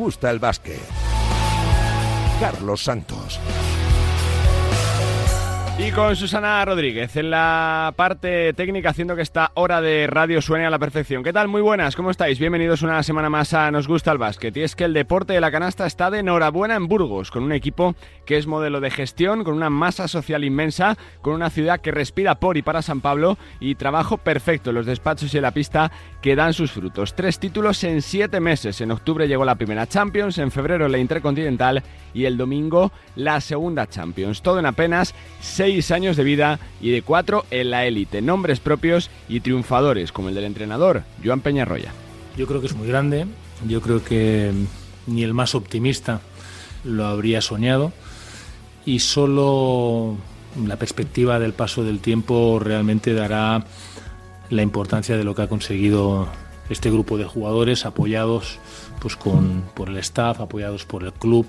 gusta el básquet. Carlos Santos. Y con Susana Rodríguez en la parte técnica, haciendo que esta hora de radio suene a la perfección. ¿Qué tal? Muy buenas, ¿cómo estáis? Bienvenidos una semana más a Nos Gusta el Básquet. Y es que el deporte de la canasta está de enhorabuena en Burgos, con un equipo que es modelo de gestión, con una masa social inmensa, con una ciudad que respira por y para San Pablo, y trabajo perfecto en los despachos y en la pista que dan sus frutos. 3 títulos en 7 meses. En octubre llegó la primera Champions, en febrero la Intercontinental y el domingo la segunda Champions. Todo en apenas 6 años de vida y de 4 en la élite. Nombres propios y triunfadores, como el del entrenador, Joan Peñarroya. Yo creo que es muy grande. Yo creo que ni el más optimista lo habría soñado. Y solo la perspectiva del paso del tiempo realmente dará la importancia de lo que ha conseguido este grupo de jugadores, apoyados pues por el staff, apoyados por el club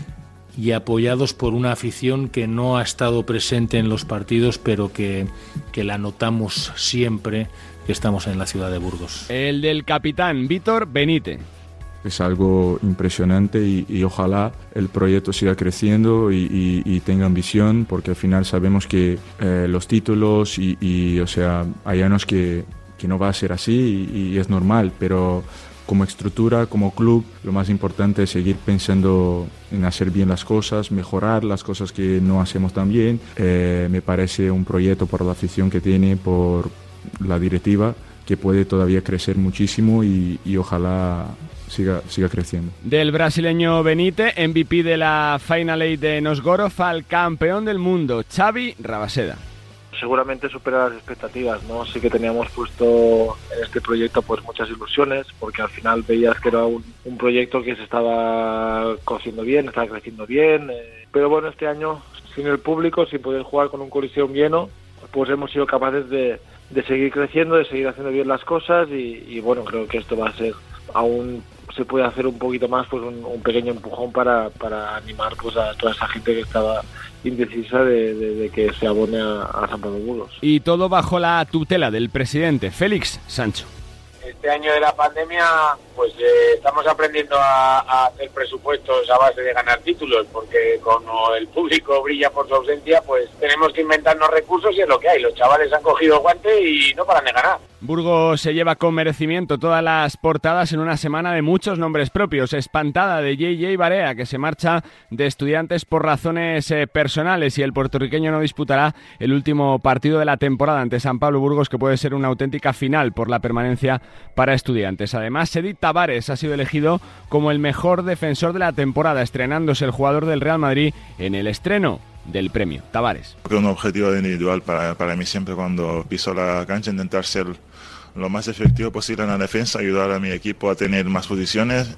y apoyados por una afición que no ha estado presente en los partidos, pero que la notamos siempre que estamos en la ciudad de Burgos. El del capitán Vítor Benítez. Es algo impresionante y ojalá el proyecto siga creciendo y tenga ambición, porque al final sabemos que los títulos o sea, hay años que no va a ser así y es normal, pero como estructura, como club, lo más importante es seguir pensando en hacer bien las cosas, mejorar las cosas que no hacemos tan bien. Me parece un proyecto por la afición que tiene, por la directiva, que puede todavía crecer muchísimo y ojalá siga creciendo. Del brasileño Benítez, MVP de la Final Eight de Nosgorod, al campeón del mundo, Xavi Rabaseda. Seguramente supera las expectativas, ¿no? Sí que teníamos puesto en este proyecto pues muchas ilusiones, porque al final veías que era un proyecto que se estaba cociendo bien, estaba creciendo bien, pero bueno, este año sin el público, sin poder jugar con un Coliseum lleno, pues hemos sido capaces de seguir creciendo, de seguir haciendo bien las cosas y bueno, creo que esto va a ser aún, se puede hacer un poquito más, pues un pequeño empujón para animar pues a toda esa gente que estaba indecisa de que se abone a San Pablo Burgos. Y todo bajo la tutela del presidente Félix Sancho. Este año de la pandemia, pues estamos aprendiendo a hacer presupuestos a base de ganar títulos, porque como el público brilla por su ausencia, pues tenemos que inventarnos recursos y es lo que hay. Los chavales han cogido guante y no paran de ganar. Burgos se lleva con merecimiento todas las portadas en una semana de muchos nombres propios. Espantada de JJ Barea, que se marcha de Estudiantes por razones personales, y el puertorriqueño no disputará el último partido de la temporada ante San Pablo Burgos, que puede ser una auténtica final por la permanencia para Estudiantes. Además, Sedi Tavares ha sido elegido como el mejor defensor de la temporada, estrenándose el jugador del Real Madrid en el estreno del premio. Tavares. Un objetivo individual para mí siempre cuando piso la cancha, intentar ser lo más efectivo posible en la defensa, ayudar a mi equipo a tener más posiciones.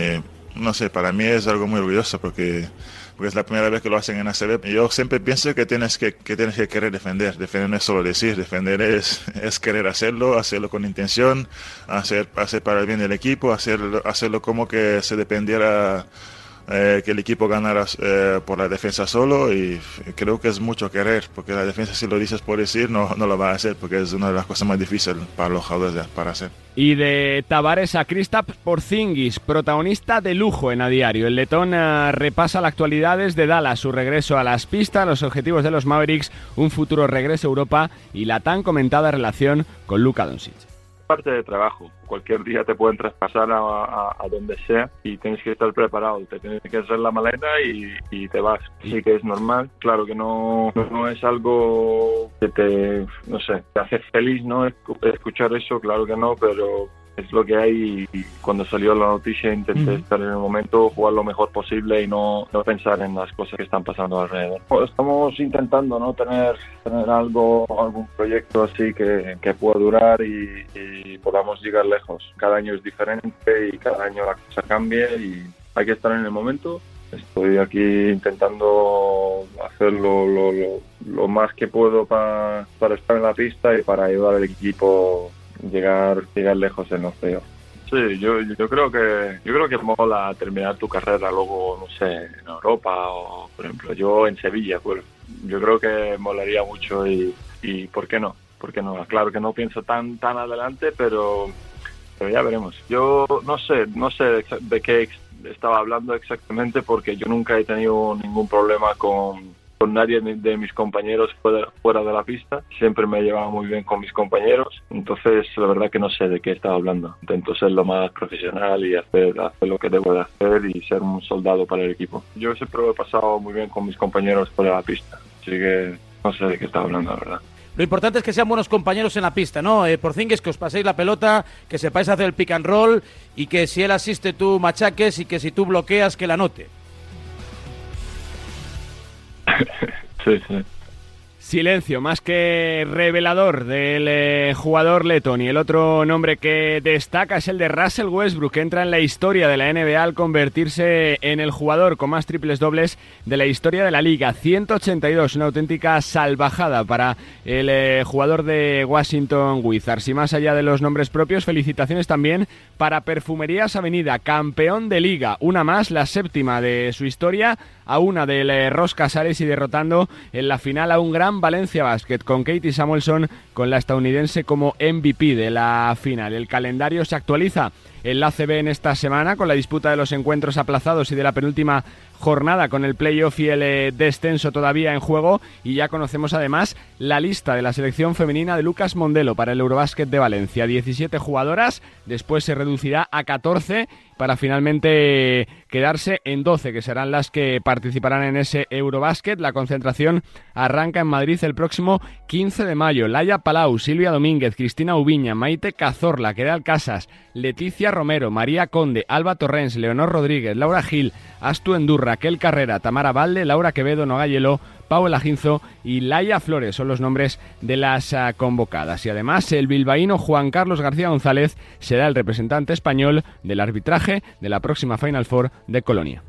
No sé, para mí es algo muy orgulloso porque es la primera vez que lo hacen en ACB. Yo siempre pienso que tienes que querer defender. Defender no es solo decir, defender es querer hacerlo con intención, hacer para el bien del equipo, hacerlo como que se dependiera que el equipo ganara por la defensa solo, y creo que es mucho querer, porque la defensa, si lo dices por decir, no lo va a hacer, porque es una de las cosas más difíciles para los jugadores para hacer. Y de Tavares a Kristaps Porzingis, protagonista de lujo en A Diario. El letón repasa la actualidad desde Dallas, su regreso a las pistas, los objetivos de los Mavericks, un futuro regreso a Europa y la tan comentada relación con Luka Doncic. Parte de trabajo, cualquier día te pueden traspasar a donde sea y tienes que estar preparado, te tienes que hacer la maleta y te vas. Sí que es normal, claro que no es algo que te hace feliz, ¿no? Escuchar eso, claro que no, pero es lo que hay, y cuando salió la noticia intenté estar en el momento, jugar lo mejor posible y no pensar en las cosas que están pasando alrededor. Estamos intentando, ¿no? tener algún proyecto así que pueda durar y podamos llegar lejos. Cada año es diferente y cada año la cosa cambia y hay que estar en el momento. Estoy aquí intentando hacer lo más que puedo para estar en la pista y para ayudar al equipo llegar lejos en los playoffs. Sí, yo creo que mola terminar tu carrera luego, no sé, en Europa o, por ejemplo, yo en Sevilla, pues yo creo que molaría mucho y ¿por qué no? Claro que no pienso tan adelante, pero ya veremos. Yo no sé de qué estaba hablando exactamente, porque yo nunca he tenido ningún problema con nadie de mis compañeros fuera de la pista. Siempre me he llevado muy bien con mis compañeros, entonces la verdad que no sé de qué estaba hablando. Intento ser lo más profesional y hacer lo que debo de hacer y ser un soldado para el equipo. Yo siempre lo he pasado muy bien con mis compañeros fuera de la pista, así que no sé de qué estaba hablando, la verdad. Lo importante es que sean buenos compañeros en la pista, ¿no? Porzingis, que os paséis la pelota, que sepáis hacer el pick and roll y que si él asiste tú machaques y que si tú bloqueas que la anote. Sí, sí. Silencio más que revelador del jugador letón, y el otro nombre que destaca es el de Russell Westbrook, que entra en la historia de la NBA al convertirse en el jugador con más triples dobles de la historia de la liga. 182, una auténtica salvajada para el jugador de Washington Wizards. Y más allá de los nombres propios, felicitaciones también para Perfumerías Avenida, campeón de liga, una más, la séptima de su historia, a una del Ros Casares, y derrotando en la final a un gran Valencia Basket, con Katie Samuelson, con la estadounidense como MVP de la final. El calendario se actualiza en la ACB en esta semana, con la disputa de los encuentros aplazados y de la penúltima jornada, con el playoff y el descenso todavía en juego, y ya conocemos además la lista de la selección femenina de Lucas Mondelo para el Eurobásquet de Valencia. 17 jugadoras, después se reducirá a 14 para finalmente quedarse en 12, que serán las que participarán en ese Eurobásquet. La concentración arranca en Madrid el próximo 15 de mayo. Laia Palau, Silvia Domínguez, Cristina Ubiña, Maite Cazorla, Queralt Casas, Leticia Romero, María Conde, Alba Torrens, Leonor Rodríguez, Laura Gil, Astu Endurra, Raquel Carrera, Tamara Valde, Laura Quevedo, Nogayelo, Paola Ginzo y Laia Flores son los nombres de las convocadas. Y además el bilbaíno Juan Carlos García González será el representante español del arbitraje de la próxima Final Four de Colonia.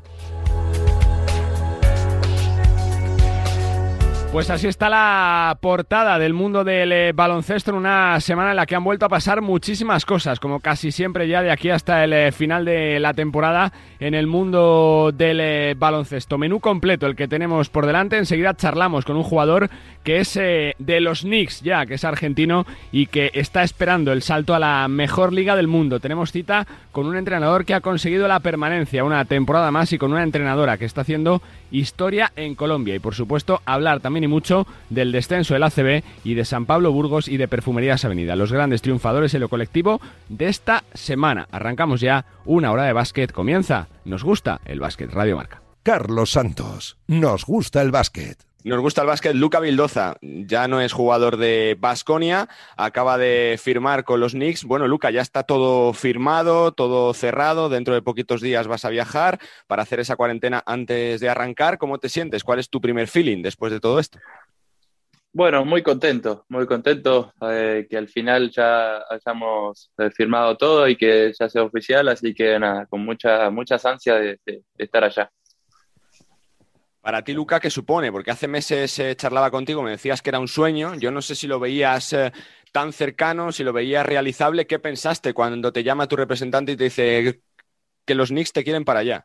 Pues así está la portada del mundo del baloncesto en una semana en la que han vuelto a pasar muchísimas cosas, como casi siempre ya de aquí hasta el final de la temporada en el mundo del baloncesto. Menú completo el que tenemos por delante. Enseguida charlamos con un jugador que es de los Knicks ya, que es argentino y que está esperando el salto a la mejor liga del mundo. Tenemos cita con un entrenador que ha conseguido la permanencia una temporada más y con una entrenadora que está haciendo historia en Colombia. Y por supuesto hablar también y mucho del descenso del ACB y de San Pablo Burgos y de Perfumerías Avenida, los grandes triunfadores en lo colectivo de esta semana. Arrancamos ya una hora de básquet. Comienza Nos Gusta el Básquet, Radio Marca. Carlos Santos, Nos Gusta el Básquet. Nos gusta el básquet. Luka Vildoza ya no es jugador de Baskonia, acaba de firmar con los Knicks. Bueno, Luka, ya está todo firmado, todo cerrado. Dentro de poquitos días vas a viajar para hacer esa cuarentena antes de arrancar. ¿Cómo te sientes? ¿Cuál es tu primer feeling después de todo esto? Bueno, muy contento que al final ya hayamos firmado todo y que ya sea oficial, así que nada, con muchas ansias de estar allá. Para ti, Luka, ¿qué supone? Porque hace meses charlaba contigo, me decías que era un sueño. Yo no sé si lo veías tan cercano, si lo veías realizable. ¿Qué pensaste cuando te llama tu representante y te dice que los Knicks te quieren para allá?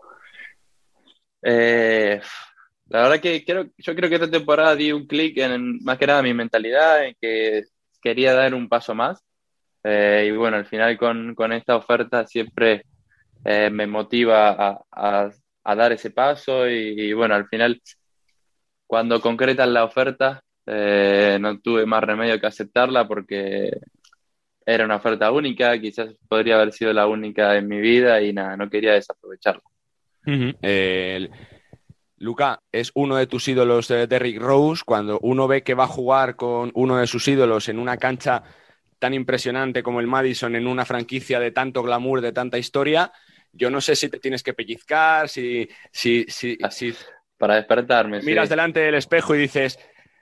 La verdad que yo creo que esta temporada di un clic en más que nada mi mentalidad, en que quería dar un paso más. Y bueno, al final con esta oferta siempre me motiva a dar ese paso y bueno, al final cuando concretan la oferta no tuve más remedio que aceptarla porque era una oferta única, quizás podría haber sido la única en mi vida y nada, no quería desaprovecharla. Luka, es uno de tus ídolos, Derrick Rose. Cuando uno ve que va a jugar con uno de sus ídolos en una cancha tan impresionante como el Madison, en una franquicia de tanto glamour, de tanta historia, yo no sé si te tienes que pellizcar, si para despertarme. Miras sí. delante del espejo y dices,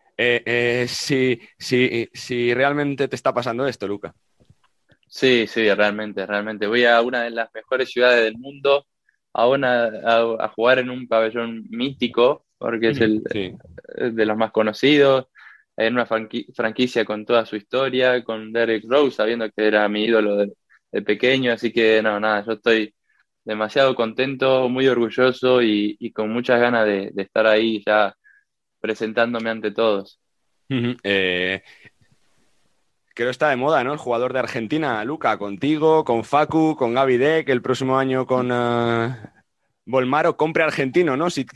si realmente te está pasando esto, Luka. Sí, realmente. Voy a una de las mejores ciudades del mundo, a jugar en un pabellón mítico, porque es de los más conocidos, en una franquicia con toda su historia, con Derrick Rose, sabiendo que era mi ídolo de pequeño, así que yo estoy demasiado contento, muy orgulloso y con muchas ganas de estar ahí ya presentándome ante todos. Creo que está de moda, ¿no? El jugador de Argentina, Luca, contigo, con Facu, con Gaby Deck, el próximo año con Volmaro, compre argentino, ¿no? Si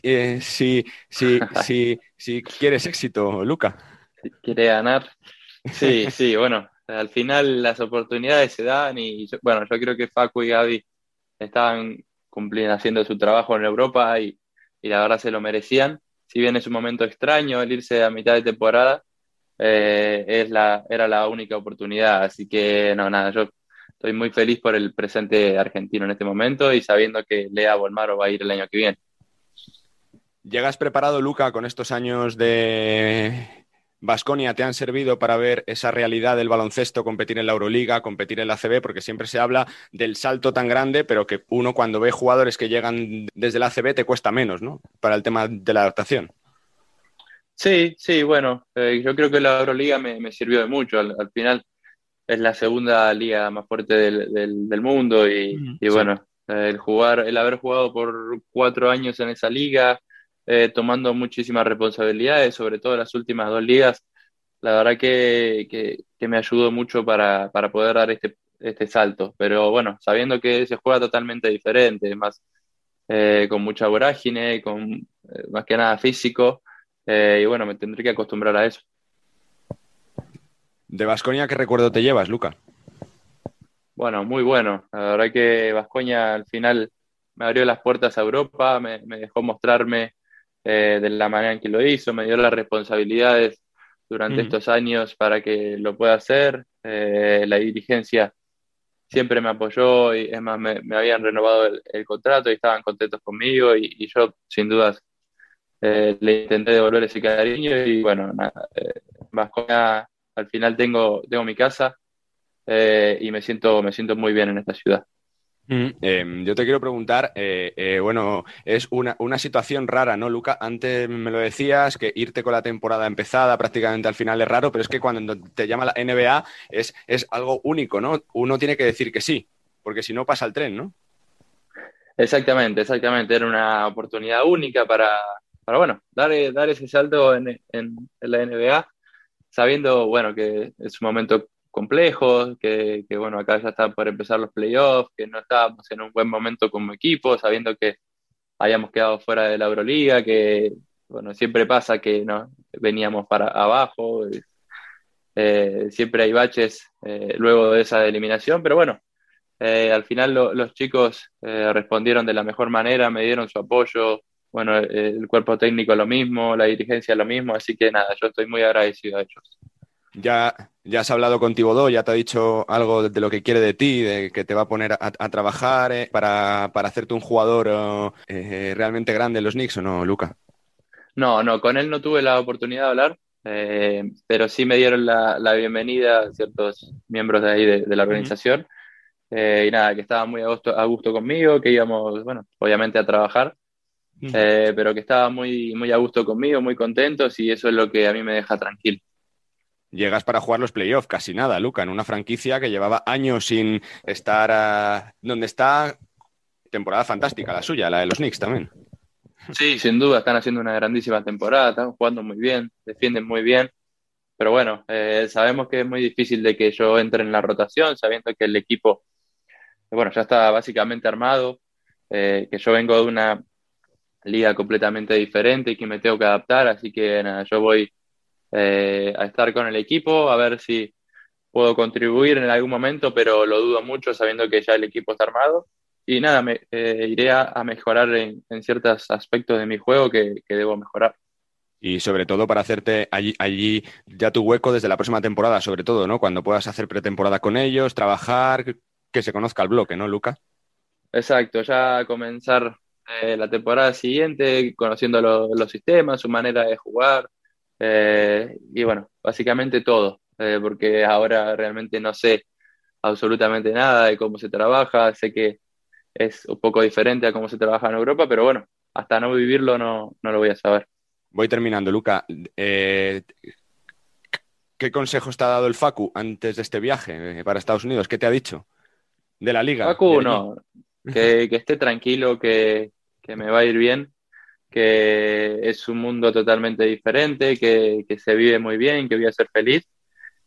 quieres éxito, Luca. Si quiere ganar. Sí, bueno, al final las oportunidades se dan y yo creo que Facu y Gaby estaban cumpliendo, haciendo su trabajo en Europa y la verdad se lo merecían. Si bien es un momento extraño el irse a mitad de temporada, era la única oportunidad, así que nada, yo estoy muy feliz por el presente argentino en este momento y sabiendo que Lea Bolmaro va a ir el año que viene. ¿Llegas preparado, Luca, con estos años de Baskonia? ¿Te han servido para ver esa realidad del baloncesto, competir en la Euroliga, competir en la ACB? Porque siempre se habla del salto tan grande, pero que uno cuando ve jugadores que llegan desde la ACB te cuesta menos, ¿no? Para el tema de la adaptación. Sí, bueno, yo creo que la Euroliga me sirvió de mucho. Al final es la segunda liga más fuerte del mundo y bueno, el haber jugado por 4 años en esa liga, tomando muchísimas responsabilidades, sobre todo las últimas 2 ligas, la verdad que me ayudó mucho para poder dar este salto. Pero bueno, sabiendo que se juega totalmente diferente, más con mucha vorágine, con más que nada físico. Y bueno, me tendré que acostumbrar a eso. ¿De Baskonia qué recuerdo te llevas, Luca? Bueno, muy bueno. La verdad que Baskonia al final me abrió las puertas a Europa, me dejó mostrarme de la manera en que lo hizo, me dio las responsabilidades durante estos años para que lo pueda hacer. La dirigencia siempre me apoyó y es más, me habían renovado el contrato y estaban contentos conmigo y yo sin dudas le intenté devolver ese cariño y bueno, nada, Baskonia al final tengo mi casa y me siento muy bien en esta ciudad. Yo te quiero preguntar, bueno, es una situación rara, ¿no, Luca? Antes me lo decías, que irte con la temporada empezada prácticamente al final es raro, pero es que cuando te llama la NBA es algo único, ¿no? Uno tiene que decir que sí, porque si no pasa el tren, ¿no? Exactamente, era una oportunidad única para bueno, dar ese salto en la NBA, sabiendo, bueno, que es un momento complejo, que bueno, acá ya está por empezar los playoffs, que no estábamos en un buen momento como equipo, sabiendo que habíamos quedado fuera de la Euroliga, que bueno, siempre pasa que no veníamos para abajo, siempre hay baches luego de esa eliminación, pero bueno, al final los chicos respondieron de la mejor manera, me dieron su apoyo. Bueno, el cuerpo técnico lo mismo, la dirigencia lo mismo, así que nada, yo estoy muy agradecido a ellos. Ya has hablado con Thibodeau, ya te ha dicho algo de lo que quiere de ti, de que te va a poner a trabajar para hacerte un jugador realmente grande en los Knicks, ¿o no, Luca? No, con él no tuve la oportunidad de hablar, pero sí me dieron la bienvenida a ciertos miembros de ahí de la organización, y nada, que estaban muy a gusto conmigo, que íbamos, bueno, obviamente a trabajar. Pero que estaba muy, muy a gusto conmigo, muy contentos y eso es lo que a mí me deja tranquilo. Llegas para jugar los playoffs, casi nada, Luca, en una franquicia que llevaba años sin estar donde está. Temporada fantástica la suya, la de los Knicks también. Sí, sin duda, están haciendo una grandísima temporada, están jugando muy bien, defienden muy bien, pero bueno, sabemos que es muy difícil de que yo entre en la rotación, sabiendo que el equipo, bueno, ya está básicamente armado, que yo vengo de una liga completamente diferente y que me tengo que adaptar, así que nada, yo voy a estar con el equipo, a ver si puedo contribuir en algún momento, pero lo dudo mucho sabiendo que ya el equipo está armado y nada, iré a mejorar en ciertos aspectos de mi juego que debo mejorar. Y sobre todo para hacerte allí ya tu hueco desde la próxima temporada, sobre todo, ¿no? Cuando puedas hacer pretemporada con ellos, trabajar, que se conozca el bloque, ¿no, Luca? Exacto, ya comenzar la temporada siguiente, conociendo los sistemas, su manera de jugar, y bueno, básicamente todo, porque ahora realmente no sé absolutamente nada de cómo se trabaja, sé que es un poco diferente a cómo se trabaja en Europa, pero bueno, hasta no vivirlo no lo voy a saber. Voy terminando, Luca. ¿Qué consejos te ha dado el Facu antes de este viaje para Estados Unidos? ¿Qué te ha dicho de la liga? Facu, no, que esté tranquilo, que me va a ir bien, que es un mundo totalmente diferente, que se vive muy bien, que voy a ser feliz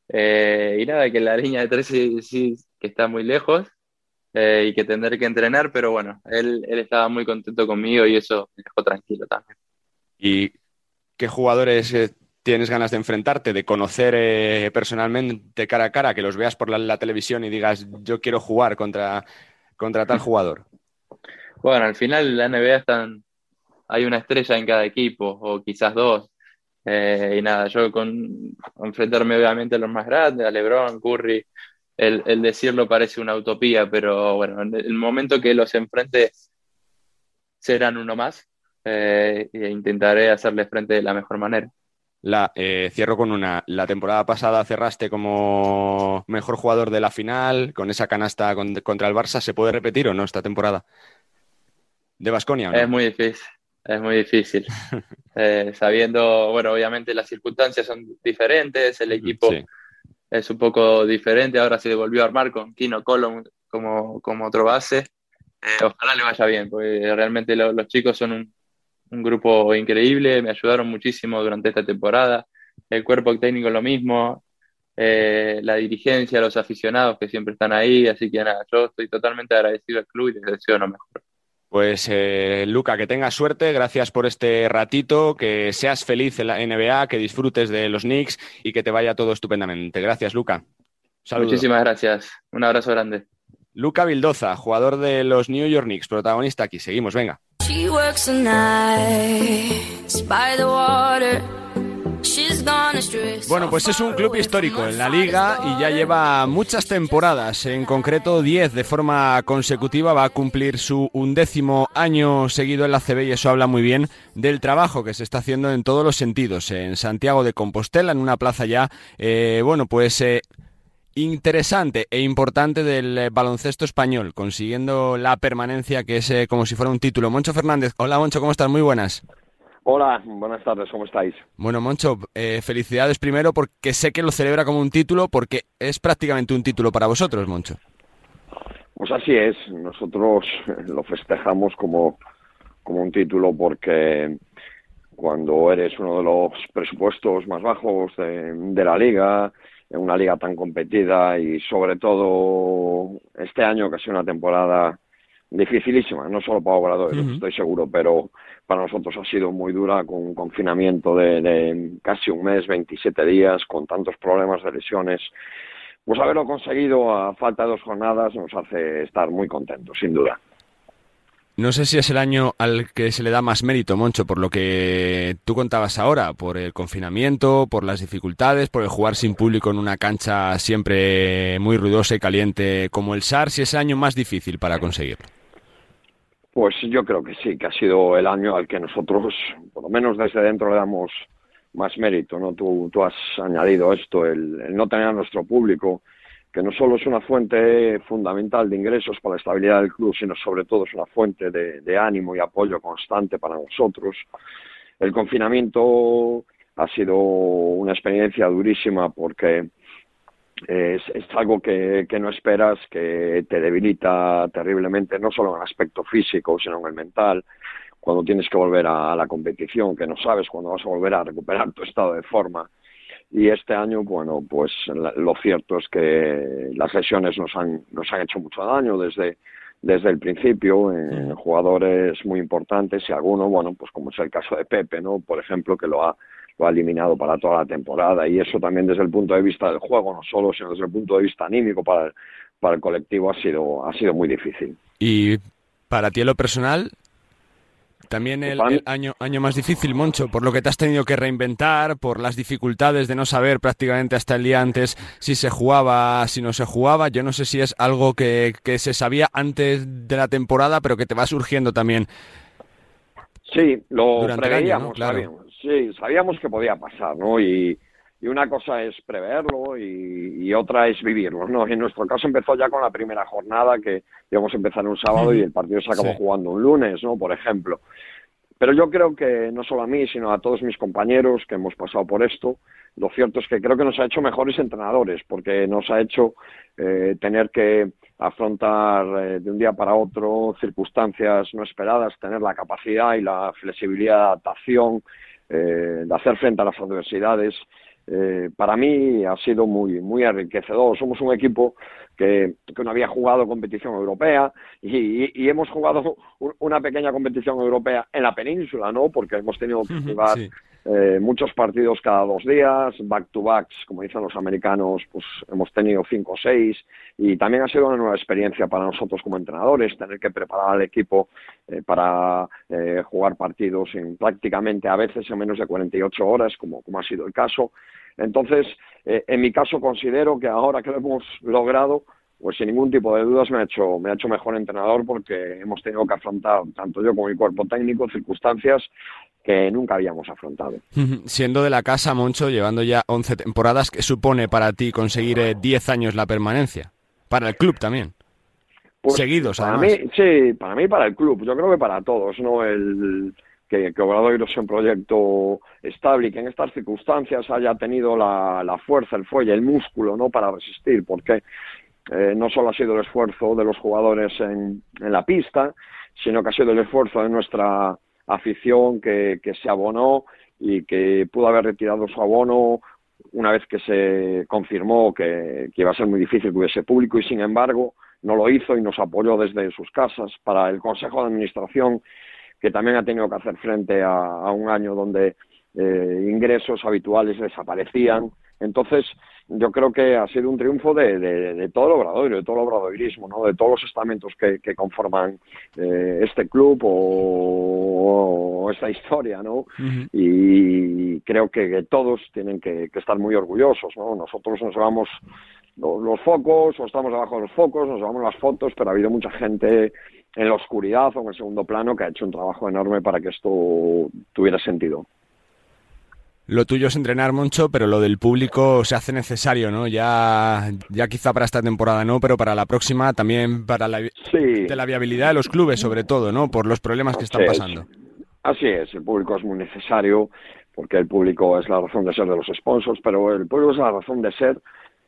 Y nada, que la línea de 3 sí que está muy lejos y que tendré que entrenar, pero bueno, él estaba muy contento conmigo y eso me dejó tranquilo también. ¿Y qué jugadores tienes ganas de enfrentarte, de conocer personalmente cara a cara, que los veas por la televisión y digas, yo quiero jugar contra tal jugador? Bueno, al final en la NBA hay una estrella en cada equipo, o quizás dos. Y nada, yo enfrentarme obviamente a los más grandes, a LeBron, Curry, el decirlo parece una utopía, pero bueno, en el momento que los enfrente serán uno más, e intentaré hacerle frente de la mejor manera. Cierro con la temporada pasada cerraste como mejor jugador de la final, con esa canasta contra el Barça. ¿Se puede repetir o no esta temporada? ¿De Baskonia o no? Es muy difícil. Sabiendo, bueno, obviamente las circunstancias son diferentes, el equipo es un poco diferente, ahora se volvió a armar con Kino Colom como otro base. Ojalá le vaya bien, porque realmente los chicos son un grupo increíble, me ayudaron muchísimo durante esta temporada, el cuerpo técnico lo mismo, la dirigencia, los aficionados que siempre están ahí, así que nada, yo estoy totalmente agradecido al club y les deseo lo mejor. Pues Luka, que tengas suerte, gracias por este ratito, que seas feliz en la NBA, que disfrutes de los Knicks y que te vaya todo estupendamente. Gracias, Luka. Saludos. Muchísimas gracias, un abrazo grande. Luka Vildoza, jugador de los New York Knicks, protagonista aquí. Seguimos, venga. Bueno, pues es un club histórico en la Liga y ya lleva muchas temporadas, en concreto 10 de forma consecutiva. Va a cumplir su 11º año seguido en la ACB y eso habla muy bien del trabajo que se está haciendo en todos los sentidos. En Santiago de Compostela, en una plaza ya, interesante e importante del baloncesto español, consiguiendo la permanencia que es como si fuera un título. Moncho Fernández, hola Moncho, ¿cómo estás? Muy buenas. Hola, buenas tardes, ¿cómo estáis? Bueno, Moncho, felicidades primero porque sé que lo celebra como un título, porque es prácticamente un título para vosotros, Moncho. Pues así es, nosotros lo festejamos como un título porque cuando eres uno de los presupuestos más bajos de la Liga, en una liga tan competida y sobre todo este año que ha sido una temporada dificilísima, no solo para Obradoiro, estoy seguro, pero para nosotros ha sido muy dura, con un confinamiento de casi un mes, 27 días, con tantos problemas de lesiones. Pues haberlo conseguido a falta de 2 jornadas nos hace estar muy contentos, sin duda. No sé si es el año al que se le da más mérito, Moncho, por lo que tú contabas ahora, por el confinamiento, por las dificultades, por el jugar sin público en una cancha siempre muy ruidosa y caliente como el SAR, si es el año más difícil para conseguirlo. Pues yo creo que sí, que ha sido el año al que nosotros, por lo menos desde dentro, le damos más mérito, ¿no? Tú has añadido esto, el no tener a nuestro público, que no solo es una fuente fundamental de ingresos para la estabilidad del club, sino sobre todo es una fuente de ánimo y apoyo constante para nosotros. El confinamiento ha sido una experiencia durísima porque es algo que no esperas, que te debilita terriblemente, no solo en el aspecto físico, sino en el mental, cuando tienes que volver a la competición, que no sabes cuándo vas a volver a recuperar tu estado de forma. Y este año, bueno, pues lo cierto es que las lesiones nos han hecho mucho daño desde el principio en jugadores muy importantes y algunos, bueno, pues como es el caso de Pepe, ¿no? Por ejemplo, que lo ha eliminado para toda la temporada, y eso también desde el punto de vista del juego, no solo, sino desde el punto de vista anímico para el colectivo ha sido muy difícil. Y para ti en lo personal, también el año más difícil, Moncho, por lo que te has tenido que reinventar, por las dificultades de no saber prácticamente hasta el día antes si se jugaba, si no se jugaba. Yo no sé si es algo que se sabía antes de la temporada, pero que te va surgiendo también. Sí, lo durante preveíamos, el año, ¿no? Claro. Sabíamos que podía pasar, ¿no? Y una cosa es preverlo y otra es vivirlo, ¿no? En nuestro caso empezó ya con la primera jornada, que íbamos a empezar un sábado y el partido se acabó jugando un lunes, ¿no? Por ejemplo. Pero yo creo que no solo a mí, sino a todos mis compañeros que hemos pasado por esto, lo cierto es que creo que nos ha hecho mejores entrenadores, porque nos ha hecho tener que afrontar de un día para otro circunstancias no esperadas, tener la capacidad y la flexibilidad de adaptación, de hacer frente a las adversidades. para mí ha sido muy, muy enriquecedor. Somos un equipo que no había jugado competición europea y hemos jugado una pequeña competición europea en la península, ¿no? Porque hemos tenido que jugar muchos partidos cada 2 días, back-to-backs, como dicen los americanos, pues hemos tenido 5 o 6, y también ha sido una nueva experiencia para nosotros como entrenadores, tener que preparar al equipo para jugar partidos en prácticamente a veces en menos de 48 horas, como ha sido el caso. Entonces, en mi caso considero que ahora que lo hemos logrado, pues sin ningún tipo de dudas me ha hecho mejor entrenador, porque hemos tenido que afrontar, tanto yo como mi cuerpo técnico, circunstancias que nunca habíamos afrontado. Siendo de la casa, Moncho, llevando ya 11 temporadas, ¿qué supone para ti conseguir 10 años la permanencia? Para el club también. Pues, seguidos, para además. Mí, sí, para mí y para el club. Yo creo que para todos, ¿no? Que Obradoiro sea un proyecto estable y que en estas circunstancias haya tenido la fuerza, el fuelle, el músculo, ¿no? Para resistir, porque no solo ha sido el esfuerzo de los jugadores en la pista, sino que ha sido el esfuerzo de nuestra afición que se abonó y que pudo haber retirado su abono una vez que se confirmó que iba a ser muy difícil que hubiese público, y sin embargo no lo hizo y nos apoyó desde sus casas. Para el Consejo de Administración, que también ha tenido que hacer frente a un año donde ingresos habituales desaparecían. Entonces, yo creo que ha sido un triunfo de todo el Obradoiro, de todo el obradoirismo, ¿no? De todos los estamentos que conforman este club o esta historia, ¿no? Y creo que todos tienen que estar muy orgullosos, ¿no? Nosotros nos llevamos los focos, o estamos debajo de los focos, nos llevamos las fotos, pero ha habido mucha gente en la oscuridad o en el segundo plano que ha hecho un trabajo enorme para que esto tuviera sentido. Lo tuyo es entrenar, Moncho, pero lo del público se hace necesario, ¿no? Ya quizá para esta temporada no, pero para la próxima también, para de la viabilidad de los clubes, sobre todo, ¿no? Por los problemas que están pasando. Así es, el público es muy necesario, porque el público es la razón de ser de los sponsors, pero el público es la razón de ser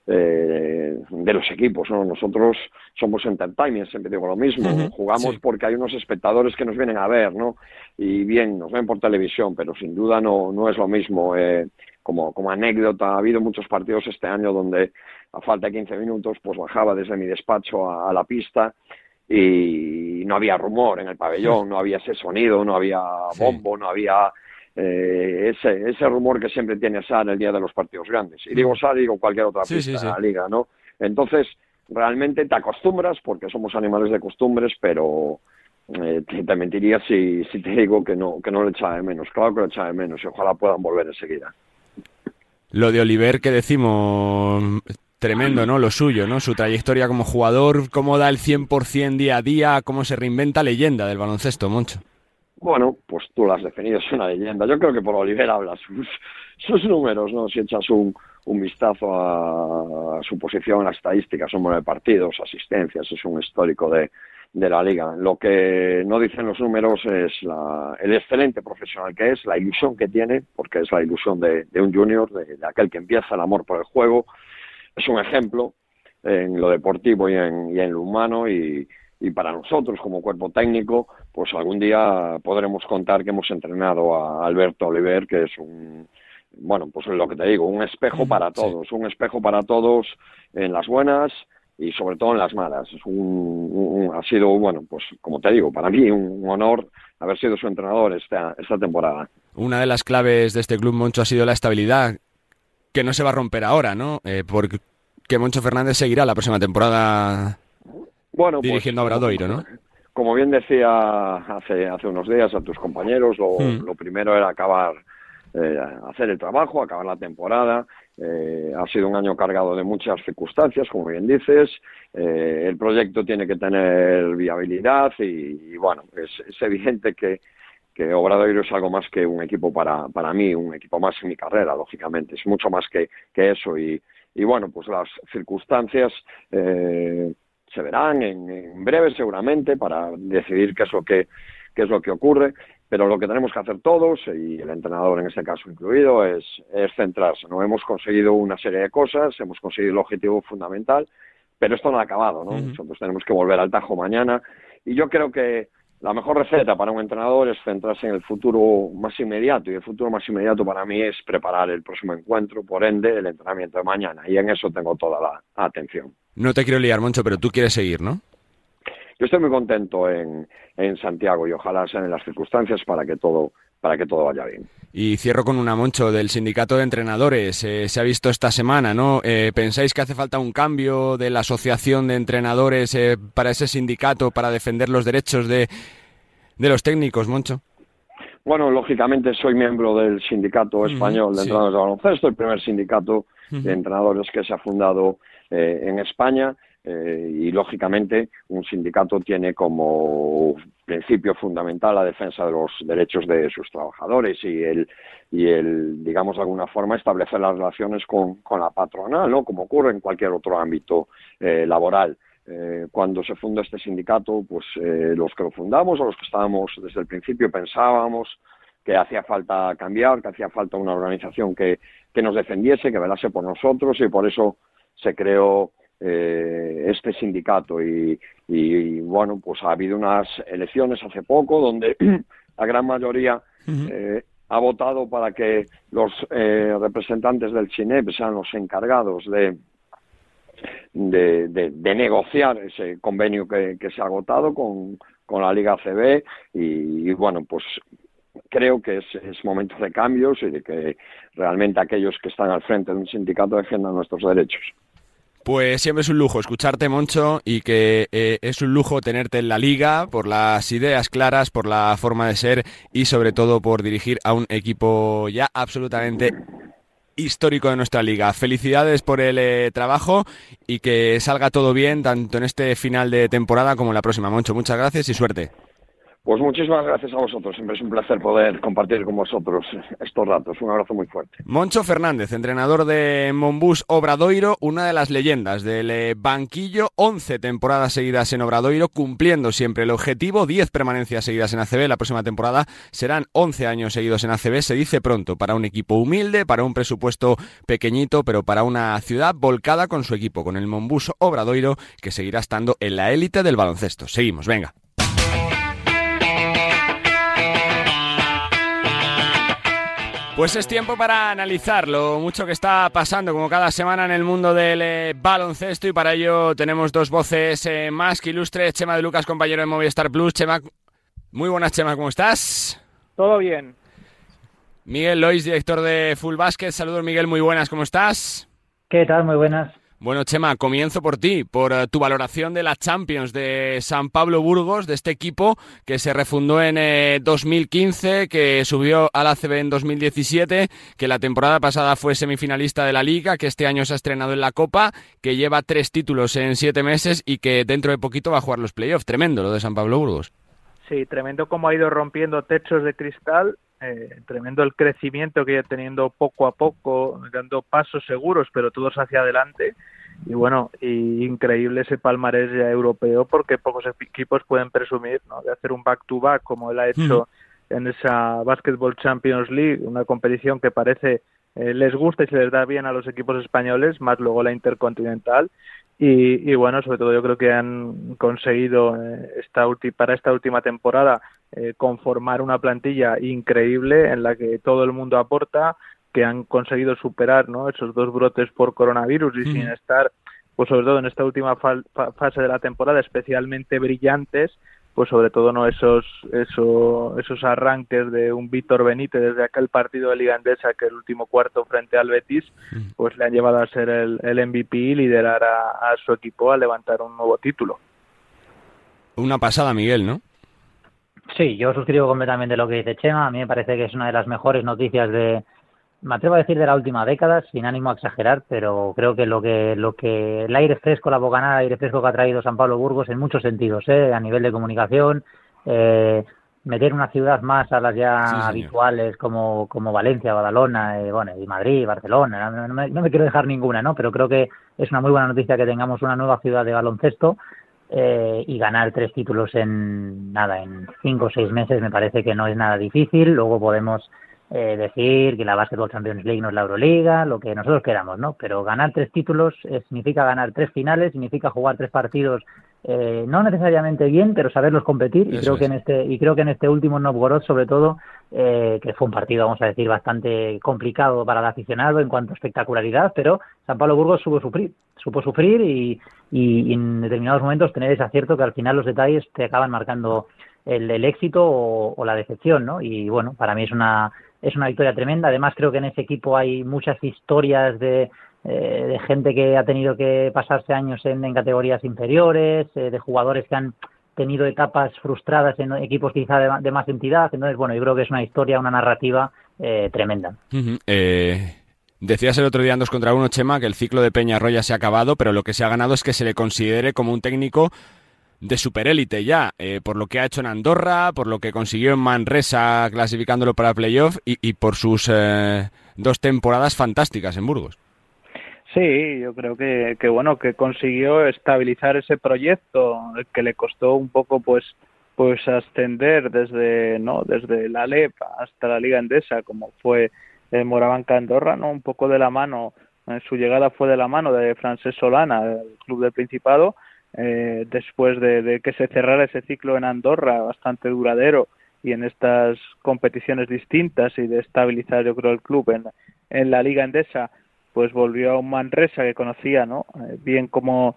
de los equipos, ¿no? Nosotros somos entertainment, siempre digo lo mismo, jugamos porque hay unos espectadores que nos vienen a ver, ¿no? Y bien, nos ven por televisión, pero sin duda no es lo mismo. Como anécdota, ha habido muchos partidos este año donde a falta de 15 minutos pues bajaba desde mi despacho a la pista y no había rumor en el pabellón, no había ese sonido, no había bombo, no había ese rumor que siempre tiene SAR el día de los partidos grandes. Y digo SAR, digo cualquier otra pista de la liga, ¿no? Entonces, realmente te acostumbras, porque somos animales de costumbres, pero te mentiría si te digo que no le echaba de menos. Claro que lo echaba de menos y ojalá puedan volver enseguida. Lo de Oliver, que decimos, tremendo, ¿no? Lo suyo, ¿no? Su trayectoria como jugador, cómo da el 100% día a día, cómo se reinventa, leyenda del baloncesto, Moncho. Bueno, pues tú lo has definido, es una leyenda. Yo creo que por Oliver hablas sus números, ¿no? Si echas un vistazo a su posición en las estadísticas, son 9 partidos, asistencias, es un histórico de la liga. Lo que no dicen los números es el excelente profesional que es, la ilusión que tiene, porque es la ilusión de un junior, de aquel que empieza el amor por el juego. Es un ejemplo en lo deportivo y en lo humano, y para nosotros como cuerpo técnico, pues algún día podremos contar que hemos entrenado a Alberto Oliver, que es pues lo que te digo, un espejo para todos, un espejo para todos en las buenas y sobre todo en las malas. Ha sido, pues como te digo, para mí un honor haber sido su entrenador esta temporada. Una de las claves de este club, Moncho, ha sido la estabilidad, que no se va a romper ahora, ¿no? Porque Moncho Fernández seguirá la próxima temporada dirigiendo a Obradoiro, ¿no? Como bien decía hace unos días a tus compañeros, lo primero era hacer el trabajo, acabar la temporada. Ha sido un año cargado de muchas circunstancias, como bien dices. El proyecto tiene que tener viabilidad y es evidente que Obradoiro es algo más que un equipo para mí, un equipo más en mi carrera, lógicamente. Es mucho más que eso y pues las circunstancias se verán en breve seguramente para decidir qué es lo que ocurre, pero lo que tenemos que hacer todos, y el entrenador en este caso incluido, es centrarse. No hemos conseguido una serie de cosas, hemos conseguido el objetivo fundamental, pero esto no ha acabado, ¿no? Nosotros tenemos que volver al tajo mañana, y yo creo que la mejor receta para un entrenador es centrarse en el futuro más inmediato, y el futuro más inmediato para mí es preparar el próximo encuentro, por ende el entrenamiento de mañana, y en eso tengo toda la atención. No te quiero liar, Moncho, pero tú quieres seguir, ¿no? Yo estoy muy contento en Santiago y ojalá sean las circunstancias para que todo vaya bien. Y cierro con una, Moncho, del sindicato de entrenadores. Se ha visto esta semana, ¿no? ¿Pensáis que hace falta un cambio de la asociación de entrenadores para ese sindicato, para defender los derechos de los técnicos, Moncho? Bueno, lógicamente soy miembro del Sindicato Español de Entrenadores de Baloncesto, el primer sindicato de entrenadores que se ha fundado en España. Y lógicamente un sindicato tiene como principio fundamental la defensa de los derechos de sus trabajadores y el digamos de alguna forma establecer las relaciones con la patronal, ¿no? Como ocurre en cualquier otro ámbito laboral. Cuando se funda este sindicato, pues los que lo fundamos o los que estábamos desde el principio pensábamos que hacía falta cambiar, que hacía falta una organización que nos defendiese, que velase por nosotros, y por eso se creó este sindicato y bueno, pues ha habido unas elecciones hace poco donde la gran mayoría ha votado para que los representantes del CINEP sean los encargados de negociar ese convenio que se ha agotado con la Liga ACB y bueno, pues creo que es momento de cambios y de que realmente aquellos que están al frente de un sindicato defiendan nuestros derechos. Pues siempre es un lujo escucharte, Moncho, y que es un lujo tenerte en la Liga por las ideas claras, por la forma de ser y sobre todo por dirigir a un equipo ya absolutamente histórico de nuestra Liga. Felicidades por el trabajo y que salga todo bien tanto en este final de temporada como en la próxima, Moncho. Muchas gracias y suerte. Pues muchísimas gracias a vosotros. Siempre es un placer poder compartir con vosotros estos ratos. Un abrazo muy fuerte. Moncho Fernández, entrenador de Monbus Obradoiro, una de las leyendas del banquillo, 11 temporadas seguidas en Obradoiro, cumpliendo siempre el objetivo, 10 permanencias seguidas en ACB. La próxima temporada serán 11 años seguidos en ACB. Se dice pronto para un equipo humilde, para un presupuesto pequeñito, pero para una ciudad volcada con su equipo, con el Monbus Obradoiro, que seguirá estando en la élite del baloncesto. Seguimos, venga. Pues es tiempo para analizar lo mucho que está pasando como cada semana en el mundo del baloncesto y para ello tenemos dos voces más que ilustres. Chema de Lucas, compañero de Movistar Plus. Chema, muy buenas, Chema, ¿cómo estás? Todo bien. Miguel Lois, director de Full Basket. Saludos, Miguel, muy buenas, ¿cómo estás? ¿Qué tal? Muy buenas. Bueno, Chema, comienzo por ti, por tu valoración de la Champions de San Pablo Burgos, de este equipo que se refundó en 2015, que subió al ACB en 2017, que la temporada pasada fue semifinalista de la Liga, que este año se ha estrenado en la Copa, que lleva 3 títulos en 7 meses y que dentro de poquito va a jugar los playoffs. Tremendo lo de San Pablo Burgos. Sí, tremendo cómo ha ido rompiendo techos de cristal. Tremendo el crecimiento que ha teniendo poco a poco, dando pasos seguros, pero todos hacia adelante. Y bueno, y increíble ese palmarés ya europeo, porque pocos equipos pueden presumir, ¿no?, de hacer un back-to-back como él ha hecho en esa Basketball Champions League, una competición que parece les gusta y se les da bien a los equipos españoles, más luego la Intercontinental. Y bueno, sobre todo yo creo que han conseguido para esta última temporada conformar una plantilla increíble en la que todo el mundo aporta, que han conseguido superar, ¿no?, esos 2 brotes por coronavirus y sin estar, pues sobre todo en esta última fase de la temporada, especialmente brillantes, pues sobre todo no esos arranques de un Víctor Benítez desde aquel partido de Liga Endesa, que el último cuarto frente al Betis, pues le han llevado a ser el MVP y liderar a su equipo a levantar un nuevo título. Una pasada, Miguel, ¿no? Sí, yo suscribo completamente lo que dice Chema. A mí me parece que es una de las mejores noticias me atrevo a decir de la última década, sin ánimo a exagerar, pero creo que lo que el aire fresco, la bocanada de aire fresco que ha traído San Pablo Burgos en muchos sentidos, a nivel de comunicación, meter una ciudad más a las ya habituales como Valencia, Badalona, y Madrid, Barcelona, no me quiero dejar ninguna, ¿no? Pero creo que es una muy buena noticia que tengamos una nueva ciudad de baloncesto y ganar 3 títulos en 5 o 6 meses me parece que no es nada difícil. Luego podemos decir que la Basketball Champions League no es la Euroliga, lo que nosotros queramos, ¿no? Pero ganar 3 títulos significa ganar 3 finales, significa jugar 3 partidos no necesariamente bien, pero saberlos competir, y creo que en este último Novgorod, sobre todo, que fue un partido, vamos a decir, bastante complicado para el aficionado en cuanto a espectacularidad, pero San Pablo Burgos supo sufrir y en determinados momentos tener ese acierto que al final los detalles te acaban marcando el éxito o la decepción, ¿no? Y bueno, para mí es una victoria tremenda. Además, creo que en ese equipo hay muchas historias de gente que ha tenido que pasarse años en categorías inferiores, de jugadores que han tenido etapas frustradas en equipos quizá de más entidad. Entonces, bueno, yo creo que es una historia, una narrativa tremenda. Decías el otro día en 2 contra 1, Chema, que el ciclo de Peñarroya se ha acabado, pero lo que se ha ganado es que se le considere como un técnico de superélite ya, por lo que ha hecho en Andorra, por lo que consiguió en Manresa clasificándolo para playoff y por sus 2 temporadas fantásticas en Burgos. Sí, yo creo que bueno, que consiguió estabilizar ese proyecto, que le costó un poco pues ascender desde la Alep hasta la Liga Endesa, como fue Morabanca Andorra, ¿no? Un poco de la mano, su llegada fue de la mano de Francesc Solana, del club del Principado, después de que se cerrara ese ciclo en Andorra, bastante duradero, y en estas competiciones distintas, y de estabilizar, yo creo, el club en la Liga Endesa, pues volvió a un Manresa que conocía, ¿no? Bien como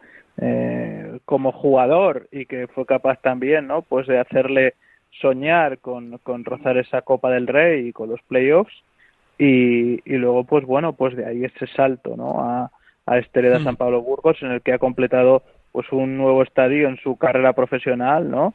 jugador, y que fue capaz también, ¿no? Pues de hacerle soñar con rozar esa Copa del Rey y con los playoffs, y luego pues bueno, pues de ahí ese salto, ¿no? A Hereda San Pablo Burgos, en el que ha completado pues un nuevo estadio en su carrera profesional, ¿no?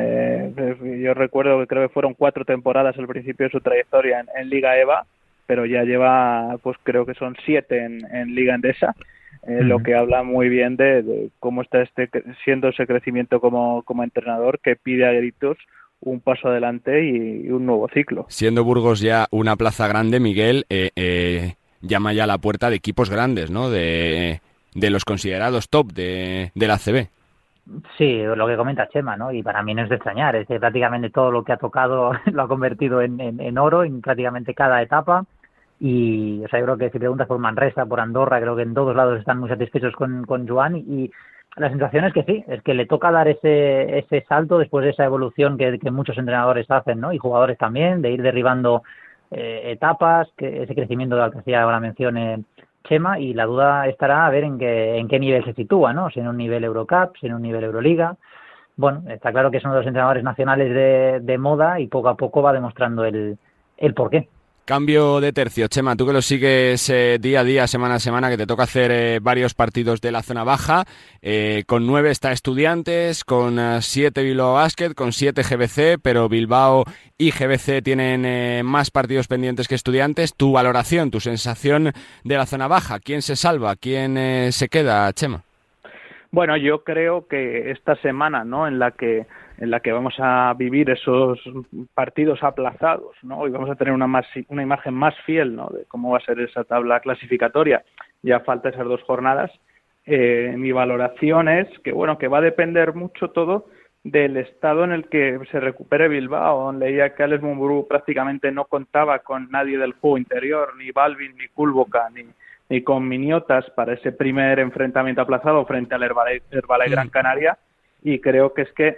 Yo recuerdo que creo que fueron 4 temporadas al principio de su trayectoria en Liga EVA, pero ya lleva, pues creo que son 7 en Liga Endesa, lo que habla muy bien de cómo está siendo ese crecimiento como entrenador, que pide a gritos un paso adelante y un nuevo ciclo. Siendo Burgos ya una plaza grande, Miguel, llama ya a la puerta de equipos grandes, ¿no? De los considerados top de la ACB. Sí, lo que comenta Chema, ¿no? Y para mí no es de extrañar, es que prácticamente todo lo que ha tocado lo ha convertido en oro en prácticamente cada etapa. Y, o sea, yo creo que si preguntas por Manresa, por Andorra, creo que en todos lados están muy satisfechos con Joan, y la sensación es que sí, es que le toca dar ese salto después de esa evolución que muchos entrenadores hacen, ¿no? Y jugadores también, de ir derribando etapas, ese crecimiento del que hacía ahora mención Chema, y la duda estará a ver en qué nivel se sitúa, ¿no? Si en un nivel Eurocup, si en un nivel Euroliga. Bueno, está claro que son 2 entrenadores nacionales de moda, y poco a poco va demostrando el porqué. Cambio de tercio, Chema, tú que lo sigues día a día, semana a semana, que te toca hacer varios partidos de la zona baja, con 9 está Estudiantes, con 7 Bilbao Basket, con 7 GBC, pero Bilbao y GBC tienen más partidos pendientes que Estudiantes. Tu valoración, tu sensación de la zona baja, ¿quién se salva? ¿Quién se queda, Chema? Bueno, yo creo que esta semana, ¿no?, en la que vamos a vivir esos partidos aplazados, ¿no? Y vamos a tener una imagen más fiel, ¿no?, de cómo va a ser esa tabla clasificatoria. Ya falta esas 2 jornadas. Mi valoración es que, bueno, que va a depender mucho todo del estado en el que se recupere Bilbao. Leía que Alex Mumbrú prácticamente no contaba con nadie del juego interior, ni Balvin, ni Kulboka, ni con Miniotas, para ese primer enfrentamiento aplazado frente al Herbalife Gran Canaria. Y creo que es que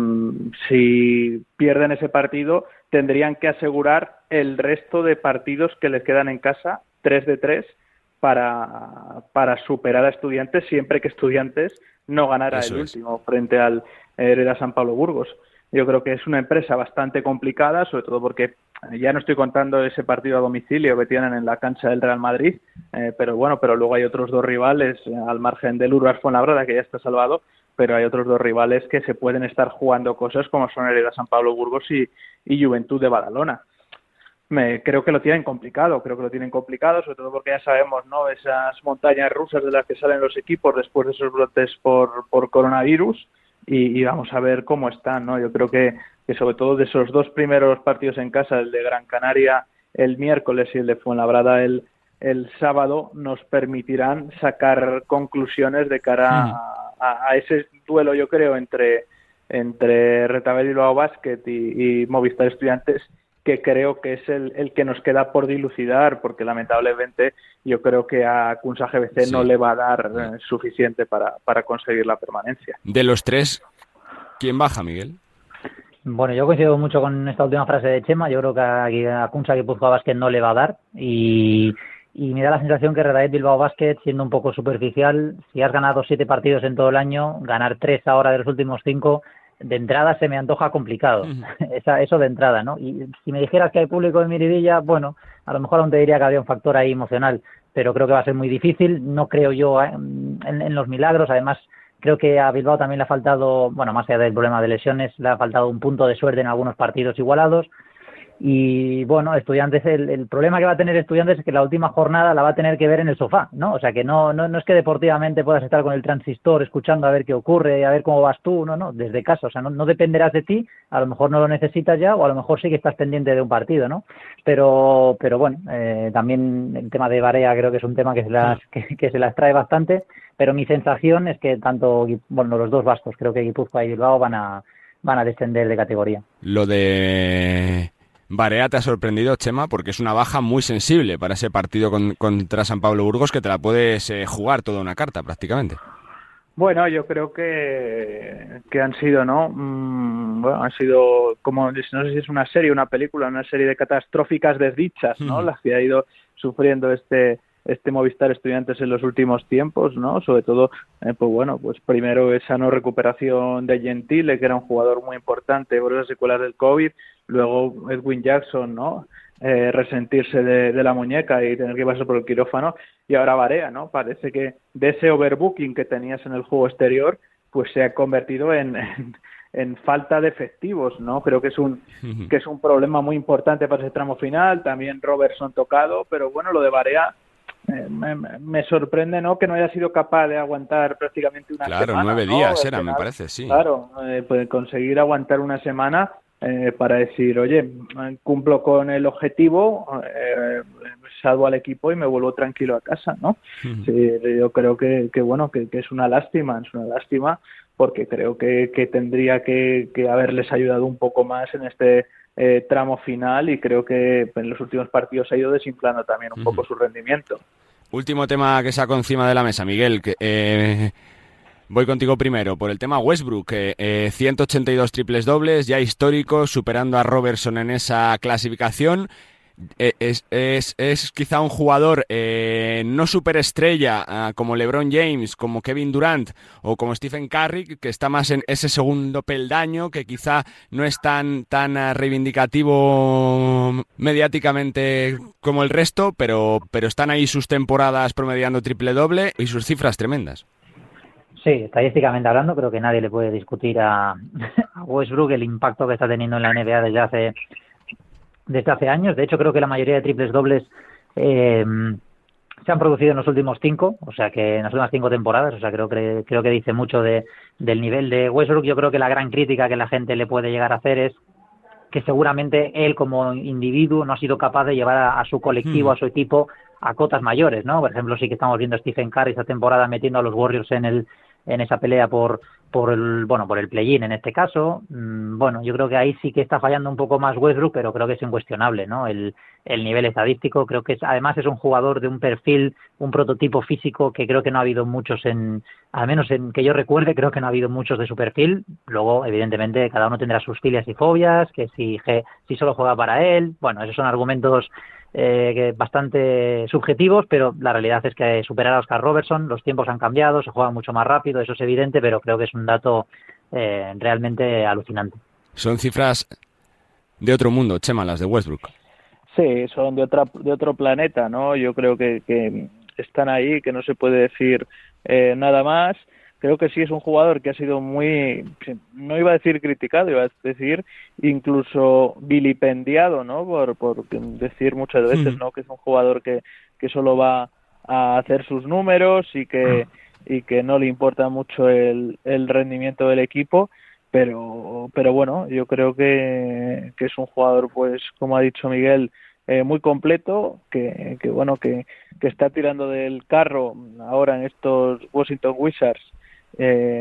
si pierden ese partido, tendrían que asegurar el resto de partidos que les quedan en casa, 3 de 3, para superar a Estudiantes, siempre que Estudiantes no ganara el último frente al Hereda San Pablo Burgos. Yo creo que es una empresa bastante complicada, sobre todo porque ya no estoy contando ese partido a domicilio que tienen en la cancha del Real Madrid, pero luego hay otros 2 rivales, al margen del Urbas Fuenlabrada, que ya está salvado, pero hay otros 2 rivales que se pueden estar jugando cosas, como son Hereda San Pablo Burgos y Juventud de Badalona. Creo que lo tienen complicado, sobre todo porque ya sabemos, ¿no?, esas montañas rusas de las que salen los equipos después de esos brotes por coronavirus, y vamos a ver cómo están, ¿no? Yo creo que sobre todo de esos 2 primeros partidos en casa, el de Gran Canaria el miércoles y el de Fuenlabrada el sábado, nos permitirán sacar conclusiones de cara a ese duelo, yo creo, entre Retabel Bilbao Basket y Movistar Estudiantes, que creo que es el que nos queda por dilucidar, porque lamentablemente yo creo que a Kunsa GBC no le va a dar suficiente para conseguir la permanencia. De los tres, ¿quién baja, Miguel? Bueno, yo coincido mucho con esta última frase de Chema. Yo creo que a Kunsa Guipúzcoa Basket no le va a dar y me da la sensación que Real Bilbao Basket, siendo un poco superficial, si has ganado 7 partidos en todo el año, ganar 3 ahora de los últimos 5, de entrada se me antoja complicado. Eso de entrada, ¿no? Y si me dijeras que hay público en Miribilla, bueno, a lo mejor aún te diría que había un factor ahí emocional, pero creo que va a ser muy difícil. No creo yo en los milagros. Además, creo que a Bilbao también le ha faltado, bueno, más allá del problema de lesiones, le ha faltado un punto de suerte en algunos partidos igualados. Y bueno, Estudiantes, el problema que va a tener Estudiantes es que la última jornada la va a tener que ver en el sofá, ¿no? O sea que no es que deportivamente puedas estar con el transistor escuchando a ver qué ocurre, a ver cómo vas tú, no, desde casa. O sea, no dependerás de ti, a lo mejor no lo necesitas ya, o a lo mejor sí que estás pendiente de un partido, ¿no? Pero bueno, también el tema de Barea creo que es un tema que se las trae bastante, pero mi sensación es que tanto, bueno, los dos vascos, creo que Guipúzcoa y Bilbao van a descender de categoría. Lo de Barea te ha sorprendido, Chema, porque es una baja muy sensible para ese partido contra San Pablo Burgos, que te la puedes jugar toda una carta prácticamente. Bueno, yo creo que han sido, ¿no? Bueno, han sido como, no sé si es una serie, una película, una serie de catastróficas desdichas, ¿no? Las que ha ido sufriendo este Movistar Estudiantes en los últimos tiempos, ¿no? Sobre todo, pues bueno, pues primero esa no recuperación de Gentile, que era un jugador muy importante por las secuelas del COVID, luego Edwin Jackson, ¿no? Resentirse de la muñeca y tener que pasar por el quirófano, y ahora Barea, ¿no? Parece que de ese overbooking que tenías en el juego exterior, pues se ha convertido en falta de efectivos, ¿no? Creo que es un problema muy importante para ese tramo final. También Robertson tocado, pero bueno, lo de Barea me sorprende, ¿no? Que no haya sido capaz de aguantar prácticamente una semana. Claro, 9 días era, me parece, sí. Claro, pues conseguir aguantar una semana para decir, oye, cumplo con el objetivo, salvo al equipo y me vuelvo tranquilo a casa, ¿no? Sí, yo creo que bueno, que es una lástima, porque creo que tendría que haberles ayudado un poco más en este tramo final, y creo que en los últimos partidos ha ido desinflando también un poco su rendimiento. Último tema que saco encima de la mesa, Miguel, que voy contigo primero, por el tema Westbrook, 182 triples dobles, ya históricos, superando a Robertson en esa clasificación. Es quizá un jugador no superestrella como LeBron James, como Kevin Durant o como Stephen Curry, que está más en ese segundo peldaño, que quizá no es tan reivindicativo mediáticamente como el resto, pero están ahí sus temporadas promediando triple doble y sus cifras tremendas. Sí, estadísticamente hablando, creo que nadie le puede discutir a Westbrook el impacto que está teniendo en la NBA desde hace años. De hecho, creo que la mayoría de triples dobles se han producido en los últimos 5, o sea que en las últimas 5 temporadas. O sea, creo que dice mucho del nivel de Westbrook. Yo creo que la gran crítica que la gente le puede llegar a hacer es que seguramente él como individuo no ha sido capaz de llevar a su colectivo, a su equipo, a cotas mayores, ¿no? Por ejemplo, sí que estamos viendo a Stephen Curry esta temporada metiendo a los Warriors en esa pelea por el play-in en este caso. Bueno, yo creo que ahí sí que está fallando un poco más Westbrook, pero creo que es incuestionable, ¿no? El nivel estadístico, creo que además es un jugador de un perfil, un prototipo físico que creo que no ha habido muchos al menos en que yo recuerde, creo que no ha habido muchos de su perfil. Luego, evidentemente, cada uno tendrá sus filias y fobias, que si solo juega para él, bueno, esos son argumentos bastante subjetivos, pero la realidad es que superar a Oscar Robertson, los tiempos han cambiado, se juega mucho más rápido, eso es evidente, pero creo que es un dato realmente alucinante. Son cifras de otro mundo, Chema, las de Westbrook. Sí, son de otro planeta, ¿no? Yo creo que están ahí, que no se puede decir nada más. Creo que sí es un jugador que ha sido muy, no iba a decir criticado, iba a decir incluso vilipendiado, ¿no? Por decir muchas veces, ¿no? Que es un jugador que solo va a hacer sus números y que no le importa mucho el rendimiento del equipo, pero bueno, yo creo que es un jugador, pues como ha dicho Miguel, muy completo, que está tirando del carro ahora en estos Washington Wizards,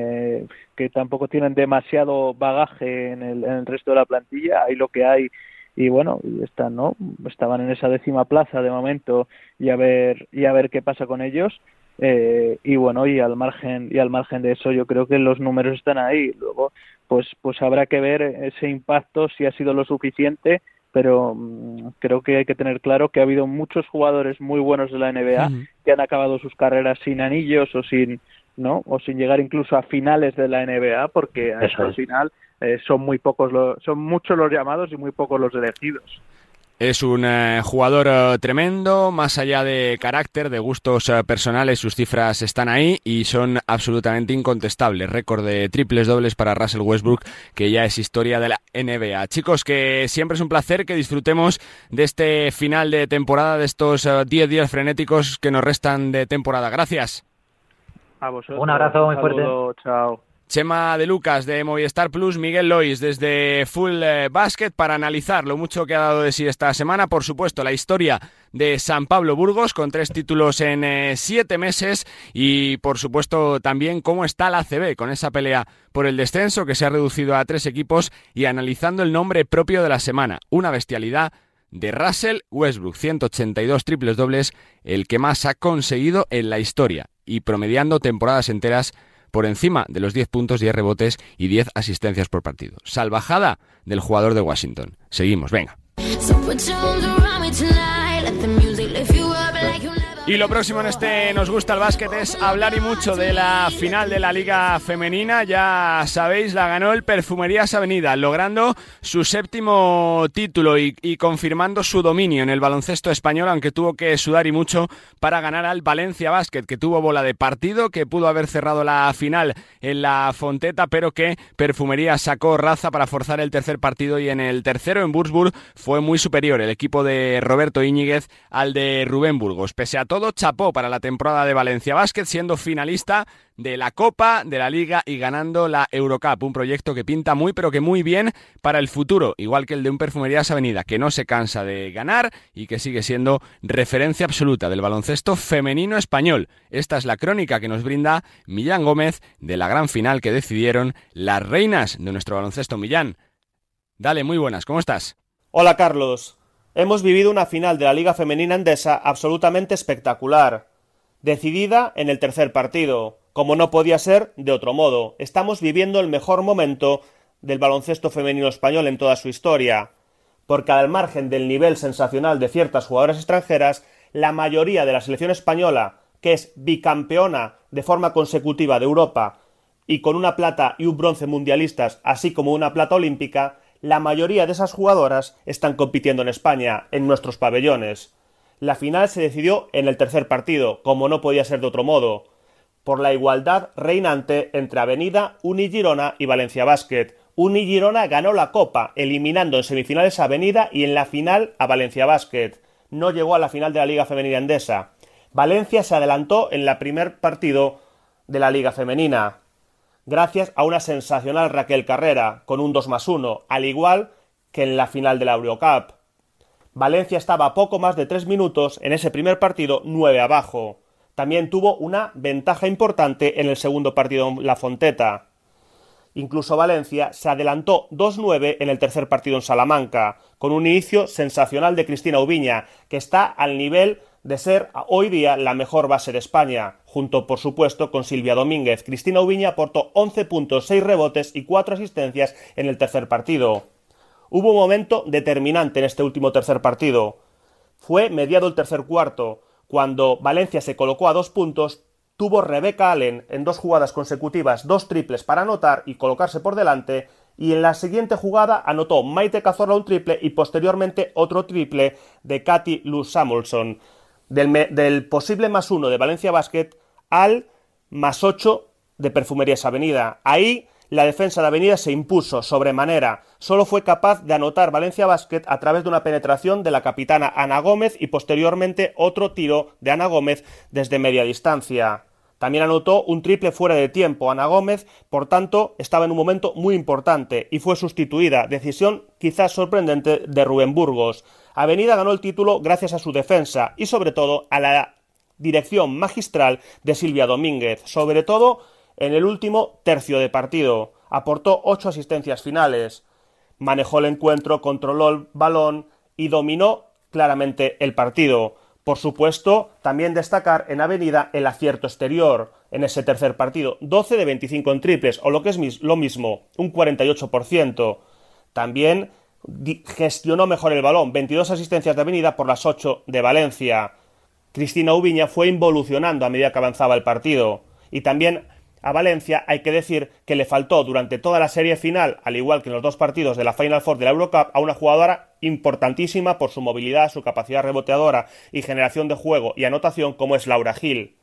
que tampoco tienen demasiado bagaje en el resto de la plantilla. Ahí lo que hay y bueno, estaban en esa 10ª plaza de momento, y a ver qué pasa con ellos. Y bueno, y al margen de eso, yo creo que los números están ahí. Luego pues habrá que ver ese impacto, si ha sido lo suficiente, pero creo que hay que tener claro que ha habido muchos jugadores muy buenos de la NBA que han acabado sus carreras sin anillos o sin llegar incluso a finales de la NBA, porque al final son muchos los llamados y muy pocos los elegidos. Es un jugador tremendo, más allá de carácter, de gustos personales, sus cifras están ahí y son absolutamente incontestables. Récord de triples dobles para Russell Westbrook, que ya es historia de la NBA. Chicos, que siempre es un placer que disfrutemos de este final de temporada, de estos 10 días frenéticos que nos restan de temporada. Gracias. A vosotros. Un abrazo muy fuerte. Chao. Chema de Lucas de Movistar Plus, Miguel Lois desde Full Basket para analizar lo mucho que ha dado de sí esta semana. Por supuesto, la historia de San Pablo Burgos con 3 títulos en 7 meses y por supuesto también cómo está la ACB con esa pelea por el descenso que se ha reducido a 3 equipos y analizando el nombre propio de la semana, una bestialidad de Russell Westbrook, 182 triples dobles, el que más ha conseguido en la historia y promediando temporadas enteras por encima de los 10 puntos, 10 rebotes y 10 asistencias por partido. Salvajada del jugador de Washington. Seguimos, venga. Y lo próximo en este Nos Gusta el Básquet es hablar y mucho de la final de la Liga Femenina. Ya sabéis, la ganó el Perfumerías Avenida, logrando su 7º título y confirmando su dominio en el baloncesto español, aunque tuvo que sudar y mucho para ganar al Valencia Basket, que tuvo bola de partido, que pudo haber cerrado la final en la Fonteta, pero que Perfumerías sacó raza para forzar el tercer partido y en el tercero en Würzburg fue muy superior el equipo de Roberto Íñiguez al de Rubén Burgos. Pese a todo, chapó para la temporada de Valencia Basket, siendo finalista de la Copa, de la Liga y ganando la Eurocup, un proyecto que pinta muy pero que muy bien para el futuro, igual que el de un Perfumerías Avenida, que no se cansa de ganar y que sigue siendo referencia absoluta del baloncesto femenino español. Esta es la crónica que nos brinda Millán Gómez de la gran final que decidieron las reinas de nuestro baloncesto. Millán, dale, muy buenas, ¿cómo estás? Hola Carlos. Hemos vivido una final de la Liga Femenina Endesa absolutamente espectacular, decidida en el tercer partido, como no podía ser de otro modo. Estamos viviendo el mejor momento del baloncesto femenino español en toda su historia, porque al margen del nivel sensacional de ciertas jugadoras extranjeras, la mayoría de la selección española, que es bicampeona de forma consecutiva de Europa y con una plata y un bronce mundialistas, así como una plata olímpica, la mayoría de esas jugadoras están compitiendo en España, en nuestros pabellones. La final se decidió en el tercer partido, como no podía ser de otro modo, por la igualdad reinante entre Avenida, Uni Girona y Valencia Basket. Uni Girona ganó la Copa, eliminando en semifinales a Avenida y en la final a Valencia Basket. No llegó a la final de la Liga Femenina Endesa. Valencia se adelantó en el primer partido de la Liga Femenina, gracias a una sensacional Raquel Carrera, con un 2+1, al igual que en la final de la Eurocup. Valencia estaba a poco más de 3 minutos en ese primer partido 9 abajo. También tuvo una ventaja importante en el segundo partido en La Fonteta. Incluso Valencia se adelantó 2-9 en el tercer partido en Salamanca, con un inicio sensacional de Cristina Ubiña, que está al nivel de ser hoy día la mejor base de España, junto por supuesto con Silvia Domínguez. Cristina Ubiña aportó 11 puntos, 6 rebotes y 4 asistencias en el tercer partido. Hubo un momento determinante en este último tercer partido. Fue mediado el tercer cuarto, cuando Valencia se colocó a 2 puntos, tuvo Rebecca Allen en 2 jugadas consecutivas 2 triples para anotar y colocarse por delante, y en la siguiente jugada anotó Maite Cazorla un triple y posteriormente otro triple de Katy Luz Samuelson. Del posible +1 de Valencia Basket al +8 de Perfumerías Avenida. Ahí la defensa de Avenida se impuso sobremanera. Solo fue capaz de anotar Valencia Basket a través de una penetración de la capitana Ana Gómez y posteriormente otro tiro de Ana Gómez desde media distancia. También anotó un triple fuera de tiempo Ana Gómez, por tanto estaba en un momento muy importante y fue sustituida, decisión quizás sorprendente de Rubén Burgos. Avenida ganó el título gracias a su defensa y sobre todo a la dirección magistral de Silvia Domínguez, sobre todo en el último tercio de partido. Aportó 8 asistencias finales. manejó el encuentro, controló el balón y dominó claramente el partido. Por supuesto, también destacar en Avenida el acierto exterior en ese tercer partido. 12 de 25 en triples, o lo que es lo mismo, un 48%. También gestionó mejor el balón, 22 asistencias de Avenida por las 8 de Valencia. Cristina Ubiña fue involucionando a medida que avanzaba el partido. Y también a Valencia hay que decir que le faltó durante toda la serie final, al igual que en los 2 partidos de la Final Four de la Eurocup, a una jugadora importantísima por su movilidad, su capacidad reboteadora y generación de juego y anotación, como es Laura Gil.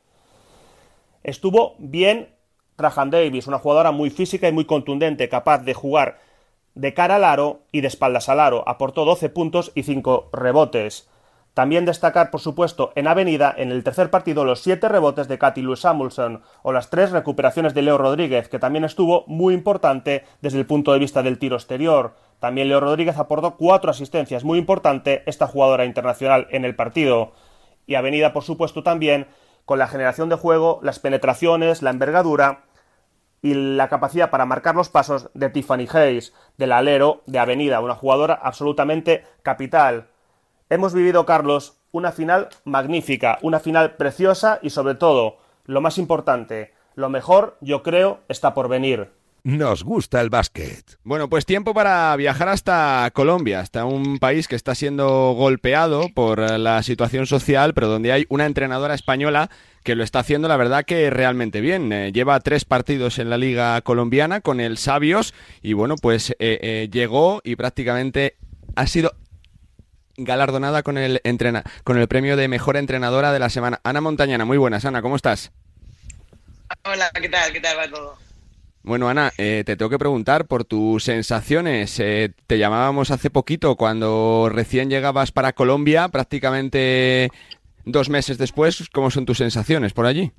Estuvo bien Trajan Davis, una jugadora muy física y muy contundente, capaz de jugar de cara al aro y de espaldas al aro. Aportó 12 puntos y 5 rebotes. También destacar, por supuesto, en Avenida, en el tercer partido, los 7 rebotes de Katy Lou Samuelson o las 3 recuperaciones de Leo Rodríguez, que también estuvo muy importante desde el punto de vista del tiro exterior. También Leo Rodríguez aportó 4 asistencias, muy importante esta jugadora internacional en el partido. Y Avenida, por supuesto, también con la generación de juego, las penetraciones, la envergadura y la capacidad para marcar los pasos de Tiffany Hayes, del alero de Avenida, una jugadora absolutamente capital. Hemos vivido, Carlos, una final magnífica, una final preciosa y, sobre todo, lo más importante, lo mejor, yo creo, está por venir. Nos gusta el básquet. Bueno, pues tiempo para viajar hasta Colombia, hasta un país que está siendo golpeado por la situación social, pero donde hay una entrenadora española que lo está haciendo, la verdad, que realmente bien. Lleva 3 partidos en la liga colombiana con el Sabios y, bueno, pues llegó y prácticamente ha sido galardonada con el premio de mejor entrenadora de la semana. Ana Montañana, muy buenas. Ana, ¿cómo estás? Hola, ¿qué tal? ¿Qué tal va todo? Bueno, Ana, te tengo que preguntar por tus sensaciones. Te llamábamos hace poquito cuando recién llegabas para Colombia, prácticamente 2 meses después. ¿Cómo son tus sensaciones por allí?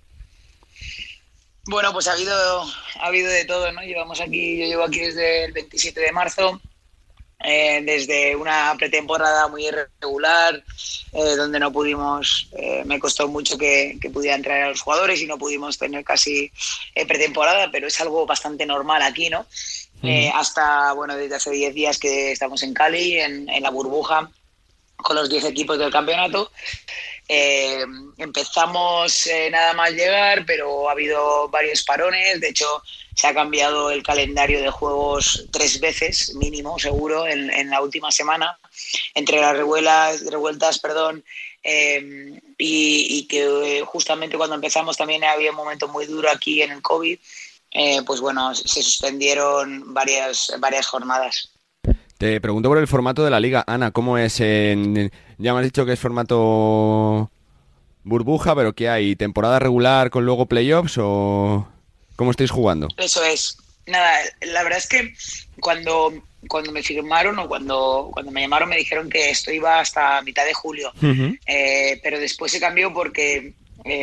Bueno, pues ha habido de todo, ¿no? Yo llevo aquí desde el 27 de marzo. Desde una pretemporada muy irregular, donde no pudimos, me costó mucho que pudieran traer a los jugadores y no pudimos tener casi pretemporada, pero es algo bastante normal aquí, ¿no? Hasta, bueno, desde hace 10 días que estamos en Cali, en la burbuja, con los 10 equipos del campeonato. Empezamos nada más llegar, pero ha habido varios parones. De hecho, se ha cambiado el calendario de juegos 3 veces, mínimo, seguro, en la última semana, entre las revueltas, y que justamente cuando empezamos también había un momento muy duro aquí en el COVID. Pues bueno, se suspendieron varias jornadas. Te pregunto por el formato de la liga. Ana, ¿cómo es? Ya me has dicho que es formato burbuja, pero ¿qué hay? ¿Temporada regular con luego playoffs o cómo estáis jugando? Eso es. Nada, la verdad es que cuando me firmaron o cuando me llamaron me dijeron que esto iba hasta mitad de julio. Uh-huh. Pero después se cambió porque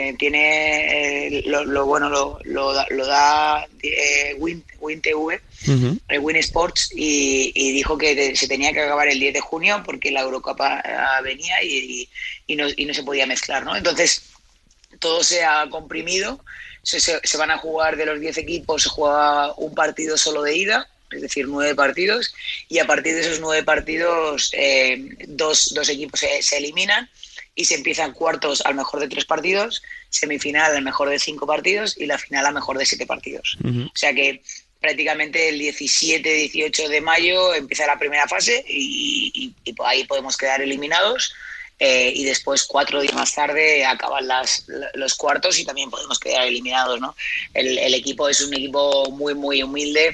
tiene lo da Win TV, Uh-huh. Win Sports, y dijo que se tenía que acabar el 10 de junio porque la Eurocup venía y no se podía mezclar, ¿no? Entonces todo se ha comprimido, se van a jugar, de los 10 equipos se juega un partido solo de ida, es decir, 9 partidos, y a partir de esos 9 partidos dos equipos se eliminan y se empiezan cuartos al mejor de 3 partidos, semifinal al mejor de 5 partidos y la final al mejor de 7 partidos. Uh-huh. O sea que prácticamente el 17-18 de mayo empieza la primera fase y ahí podemos quedar eliminados, y después 4 días más tarde acaban los cuartos y también podemos quedar eliminados, ¿no? El equipo es un equipo muy, muy humilde,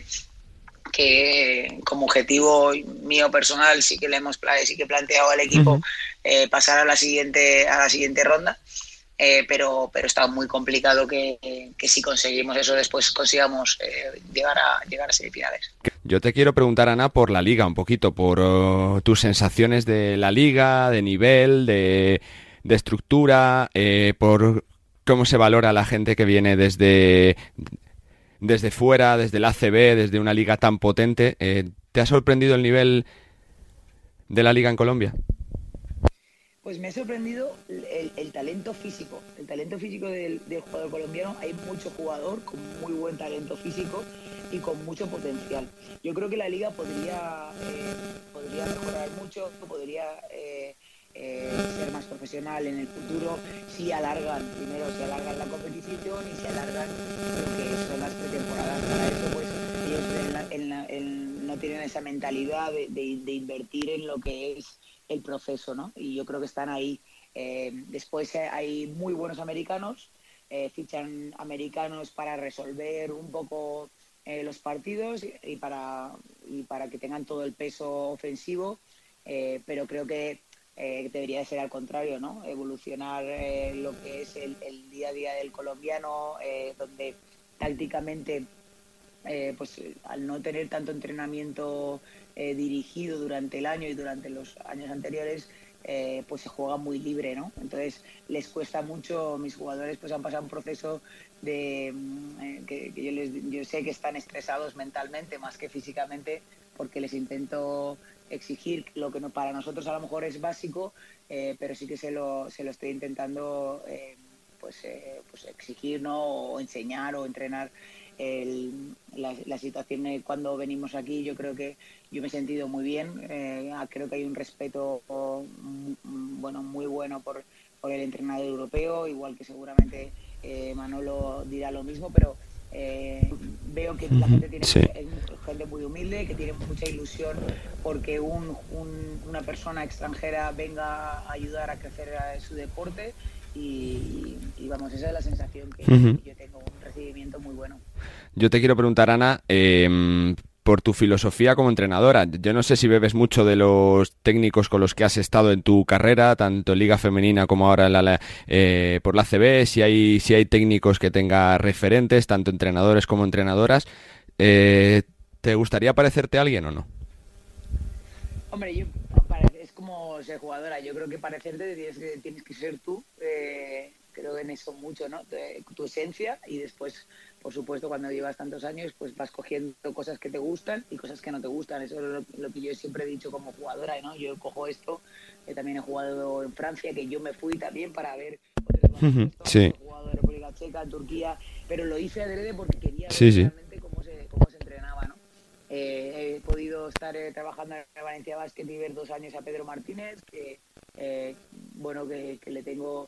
que como objetivo mío personal sí que he planteado al equipo Uh-huh. pasar a la siguiente ronda, pero está muy complicado que si conseguimos eso después consigamos llegar a semifinales. Yo te quiero preguntar, Ana, por la liga un poquito, por tus sensaciones de la liga, de nivel, de estructura, por cómo se valora la gente que viene desde fuera, desde el ACB, desde una liga tan potente. ¿Te ha sorprendido el nivel de la liga en Colombia? Pues me ha sorprendido el talento físico. El talento físico del jugador colombiano. Hay mucho jugador con muy buen talento físico, y con mucho potencial. Yo creo que la liga podría mejorar mucho, podría ser más profesional en el futuro si alargan la competición y si alargan lo que son las pretemporadas. Para eso pues ellos no tienen esa mentalidad de invertir en lo que es el proceso, ¿no? Y yo creo que están ahí. Después hay muy buenos americanos, fichan americanos para resolver un poco los partidos y para que tengan todo el peso ofensivo, pero creo que debería de ser al contrario, ¿no? Evolucionar lo que es el día a día del colombiano, donde tácticamente pues al no tener tanto entrenamiento dirigido durante el año y durante los años anteriores, pues se juega muy libre, ¿no? Entonces les cuesta mucho. Mis jugadores pues han pasado un proceso de que yo sé que están estresados mentalmente más que físicamente, porque les intento exigir lo que para nosotros a lo mejor es básico, pero sí que se lo estoy intentando pues exigir, ¿no? O enseñar o entrenar. La situación cuando venimos aquí, yo creo que yo me he sentido muy bien. Creo que hay un respeto muy bueno por el entrenador europeo, igual que seguramente Manolo dirá lo mismo, pero veo que la gente tiene gente muy humilde, que tiene mucha ilusión porque una persona extranjera venga a ayudar a crecer a su deporte. Y vamos, esa es la sensación que yo tengo, un recibimiento muy bueno. Yo te quiero preguntar, Ana, por tu filosofía como entrenadora. Yo no sé si bebes mucho de los técnicos con los que has estado en tu carrera, tanto en Liga Femenina como ahora por la ACB, si hay técnicos que tenga referentes, tanto entrenadores como entrenadoras. ¿Te gustaría parecerte a alguien o no? Hombre, es como ser jugadora. Yo creo que parecerte tienes que ser tú. Creo en eso mucho, ¿no? Tu esencia, y después, por supuesto, cuando llevas tantos años, pues vas cogiendo cosas que te gustan y cosas que no te gustan. Eso es lo que yo siempre he dicho como jugadora, ¿no? Yo cojo esto, también he jugado en Francia, que yo me fui también para ver otros he jugado en República Checa, en Turquía, pero lo hice adrede porque quería ver realmente cómo se entrenaba, ¿no? He podido estar trabajando en Valencia Basket y ver 2 años a Pedro Martínez, que le tengo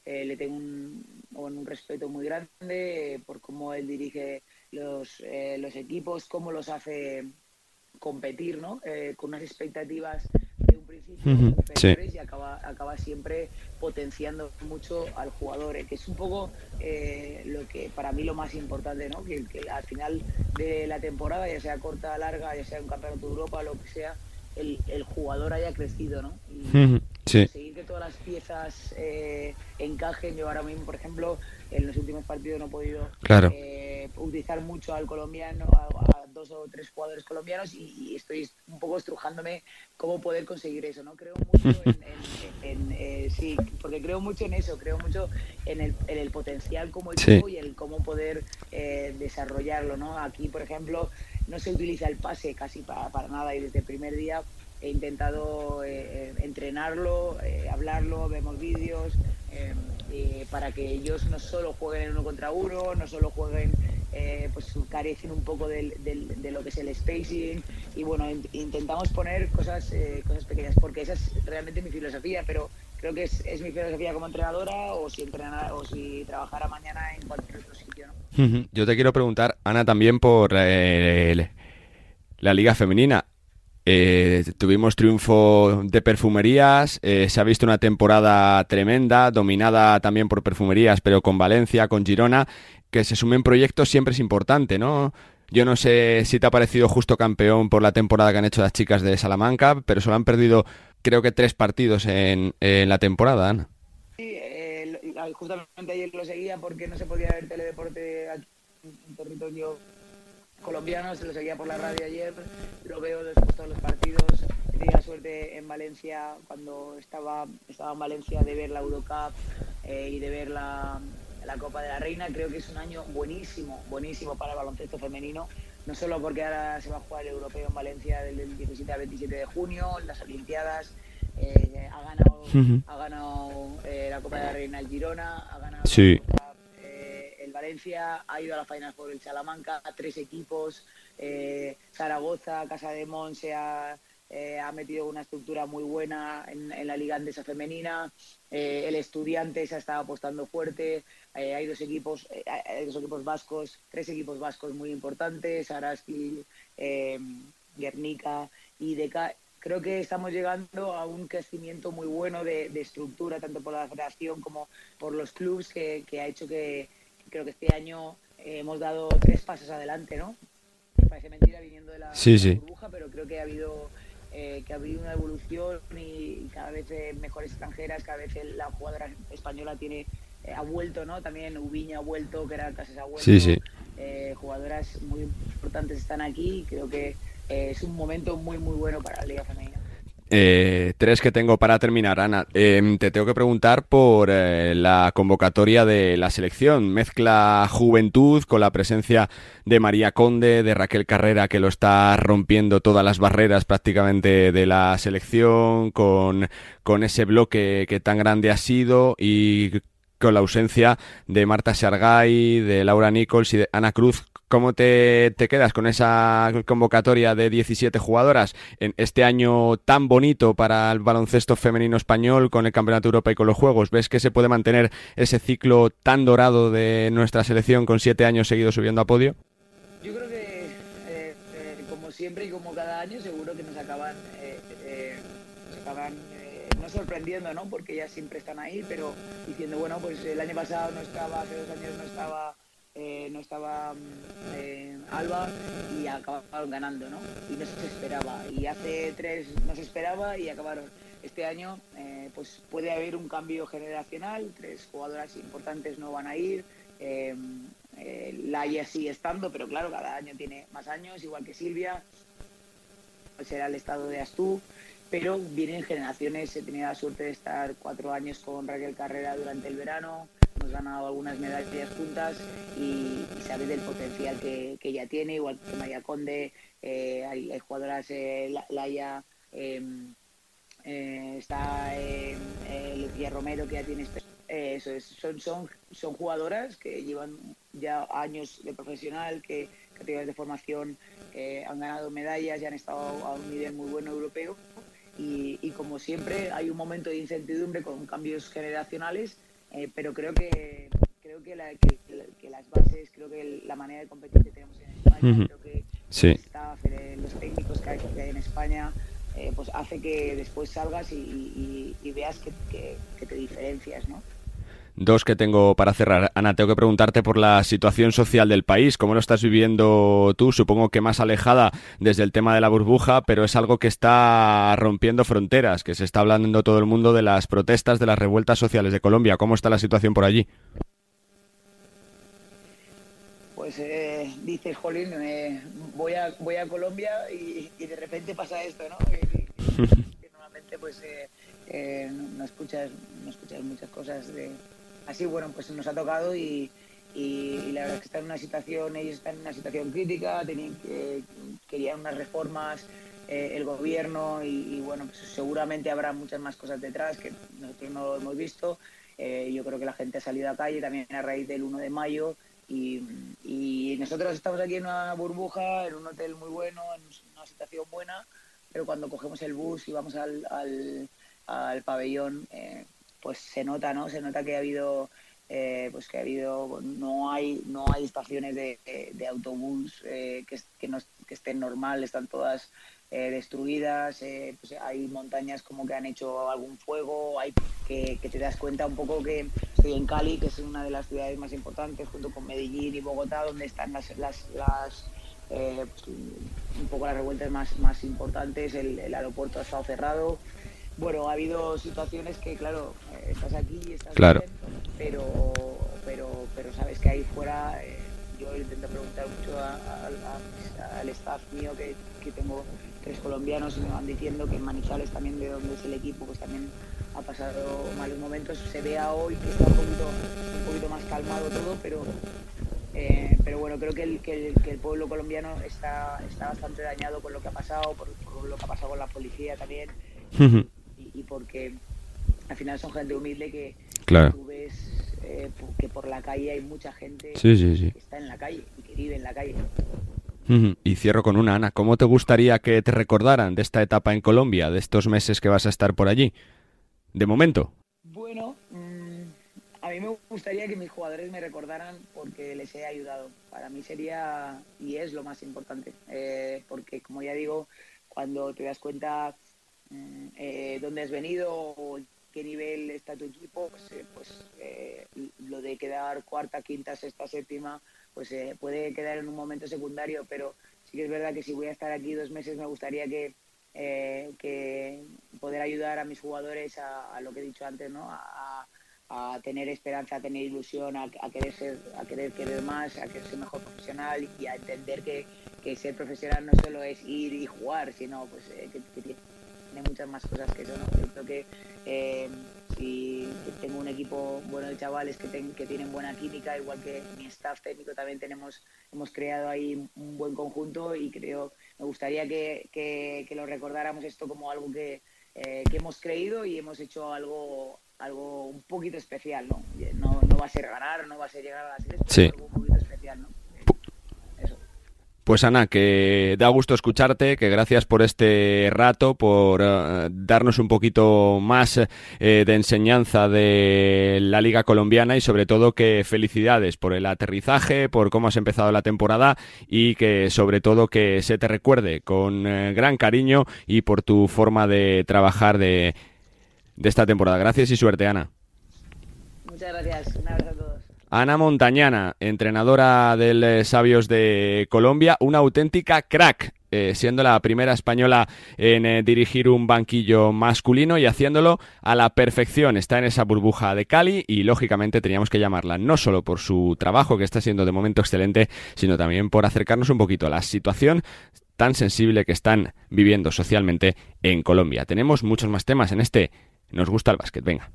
un respeto muy grande por cómo él dirige los equipos, cómo los hace competir, ¿no? Con unas expectativas de un principio superiores, y acaba siempre potenciando mucho al jugador, que es un poco lo que para mí lo más importante, ¿no? Que al final de la temporada, ya sea corta, larga, ya sea un campeonato de Europa, lo que sea, el jugador haya crecido, ¿no? Y conseguir que todas las piezas encajen. Yo ahora mismo, por ejemplo, en los últimos partidos no he podido utilizar mucho al colombiano, a 2 o 3 jugadores colombianos, y estoy un poco estrujándome cómo poder conseguir eso, ¿no? Creo mucho porque creo mucho en eso, creo mucho en el potencial como equipo y el cómo poder desarrollarlo, ¿no? Aquí, por ejemplo, no se utiliza el pase casi para nada, y desde el primer día he intentado entrenarlo, hablarlo, vemos vídeos, para que ellos no solo jueguen en 1 contra 1, no solo jueguen, pues carecen un poco de lo que es el spacing, y bueno, intentamos poner cosas pequeñas, porque esa es realmente mi filosofía, pero creo que es mi filosofía como entrenadora, o si trabajara mañana en cualquier otro sitio, ¿no? Yo te quiero preguntar, Ana, también por la Liga Femenina. Tuvimos triunfo de Perfumerías, se ha visto una temporada tremenda, dominada también por Perfumerías, pero con Valencia, con Girona. Que se sumen proyectos siempre es importante, ¿no? Yo no sé si te ha parecido justo campeón por la temporada que han hecho las chicas de Salamanca, pero solo han perdido, creo que 3 partidos en la temporada, Ana. Sí, justamente ayer lo seguía porque no se podía ver teledeporte aquí en territorio colombiano, se lo seguía por la radio ayer, lo veo después todos los partidos. He tenido la suerte en Valencia, cuando estaba en Valencia, de ver la Eurocup y de ver la Copa de la Reina. Creo que es un año buenísimo para el baloncesto femenino, no solo porque ahora se va a jugar el europeo en Valencia del 17 al 27 de junio, las Olimpiadas, ha ganado la Copa de la Reina el Girona, ha ganado la Copa, el Valencia ha ido a la Final Four, el Salamanca, 3 equipos, Zaragoza, Casademont se ha metido una estructura muy buena en la Liga Andesa Femenina, el Estudiantes ha estado apostando fuerte, hay 2 equipos vascos, 3 equipos vascos muy importantes, Araski, Guernica y Deca. Creo que estamos llegando a un crecimiento muy bueno de estructura, tanto por la federación como por los clubes, que ha hecho que creo que este año hemos dado 3 pasos adelante, ¿no? Me parece mentira viniendo de la burbuja, pero creo que ha habido una evolución y cada vez mejores extranjeras, cada vez la jugadora española ha vuelto, ¿no? También Ubiña ha vuelto, Keral Cases ha vuelto. Sí. Jugadoras muy importantes están aquí y creo que es un momento muy muy bueno para la Liga Femenina. 3 que tengo para terminar, Ana. Te tengo que preguntar por la convocatoria de la selección. Mezcla juventud con la presencia de María Conde, de Raquel Carrera, que lo está rompiendo todas las barreras prácticamente de la selección, con ese bloque que tan grande ha sido, y con la ausencia de Marta Sargay, de Laura Nichols y de Ana Cruz. ¿Cómo te quedas con esa convocatoria de 17 jugadoras en este año tan bonito para el baloncesto femenino español, con el Campeonato Europeo y con los Juegos? ¿Ves que se puede mantener ese ciclo tan dorado de nuestra selección con 7 años seguidos subiendo a podio? Yo creo que, como siempre y como cada año, seguro que nos acaban no sorprendiendo, ¿no? Porque ya siempre están ahí, pero diciendo, bueno, pues el año pasado no estaba, hace 2 años no estaba Alba y acabaron ganando, ¿no? Y no se esperaba. Y hace 3 no se esperaba y acabaron. Este año pues puede haber un cambio generacional, 3 jugadoras importantes no van a ir. Laia sigue estando, pero claro, cada año tiene más años, igual que Silvia. Será el estado de Astú. Pero vienen generaciones. He tenido la suerte de estar 4 años con Raquel Carrera durante el verano. Hemos ganado algunas medallas juntas y sabes del potencial que ella tiene, igual que María Conde. Hay jugadoras, Laia, está Lucía Romero, que ya tiene eso es, son jugadoras que llevan ya años de profesional, que categorías de formación han ganado medallas y han estado a un nivel muy bueno europeo. Y como siempre hay un momento de incertidumbre con cambios generacionales, pero creo que las bases, creo que la manera de competir que tenemos en España, creo que el staff, los técnicos que hay en España, pues hace que después salgas y veas que te diferencias, ¿no? 2 que tengo para cerrar. Ana, tengo que preguntarte por la situación social del país. ¿Cómo lo estás viviendo tú? Supongo que más alejada desde el tema de la burbuja, pero es algo que está rompiendo fronteras, que se está hablando todo el mundo de las protestas, de las revueltas sociales de Colombia. ¿Cómo está la situación por allí? Pues dices, jolín, voy a Colombia y de repente pasa esto, ¿no? Que normalmente pues no escuchas muchas cosas así. Bueno, pues nos ha tocado y la verdad es que están en una situación, ellos están en una situación crítica, querían unas reformas, el gobierno y bueno, pues seguramente habrá muchas más cosas detrás que nosotros no lo hemos visto. Yo creo que la gente ha salido a calle también a raíz del 1 de mayo y nosotros estamos aquí en una burbuja, en un hotel muy bueno, en una situación buena, pero cuando cogemos el bus y vamos al pabellón, pues se nota, ¿no? Se nota que ha habido, no hay estaciones de autobús que estén normal, están todas destruidas, pues hay montañas como que han hecho algún fuego, hay que te das cuenta un poco que estoy en Cali, que es una de las ciudades más importantes, junto con Medellín y Bogotá, donde están las un poco las revueltas más importantes. El aeropuerto ha estado cerrado. Bueno, ha habido situaciones que, claro, estás aquí y estás bien, pero sabes que ahí fuera, yo intento preguntar mucho al staff mío, que tengo 3 colombianos, y me van diciendo que en Manizales, también de donde es el equipo, pues también ha pasado malos momentos. Se vea hoy que está un poquito más calmado todo, pero bueno, creo que el pueblo colombiano está bastante dañado con lo que ha pasado, por lo que ha pasado con la policía también. Y porque al final son gente humilde que tú ves que por la calle hay mucha gente sí. que está en la calle y que vive en la calle. Y cierro con una, Ana. ¿Cómo te gustaría que te recordaran de esta etapa en Colombia, de estos meses que vas a estar por allí? De momento. Bueno, a mí me gustaría que mis jugadores me recordaran porque les he ayudado. Para mí sería y es lo más importante. Porque, como ya digo, cuando te das cuenta dónde has venido o en qué nivel está tu equipo, pues lo de quedar cuarta, quinta, sexta, séptima, pues puede quedar en un momento secundario, pero sí que es verdad que si voy a estar aquí 2 meses me gustaría que poder ayudar a mis jugadores a lo que he dicho antes, ¿no? A tener esperanza, a tener ilusión, a querer más, a querer ser mejor profesional y a entender que ser profesional no solo es ir y jugar, sino pues que tiene muchas más cosas que eso, ¿no? Yo creo que si tengo un equipo bueno de chavales que tienen buena química, igual que mi staff técnico también hemos creado ahí un buen conjunto y me gustaría que lo recordáramos esto como algo que hemos creído y hemos hecho algo un poquito especial, ¿no? No va a ser ganar, no va a ser llegar a las series, pero algo un poquito especial, ¿no? Pues Ana, que da gusto escucharte, que gracias por este rato, por darnos un poquito más de enseñanza de la Liga Colombiana y sobre todo que felicidades por el aterrizaje, por cómo has empezado la temporada y que sobre todo que se te recuerde con gran cariño y por tu forma de trabajar de esta temporada. Gracias y suerte, Ana. Muchas gracias. Un abrazo a todos. Ana Montañana, entrenadora del Sabios de Colombia, una auténtica crack, siendo la primera española en dirigir un banquillo masculino y haciéndolo a la perfección. Está en esa burbuja de Cali y, lógicamente, teníamos que llamarla no solo por su trabajo, que está siendo de momento excelente, sino también por acercarnos un poquito a la situación tan sensible que están viviendo socialmente en Colombia. Tenemos muchos más temas en este Nos gusta el básquet. Venga.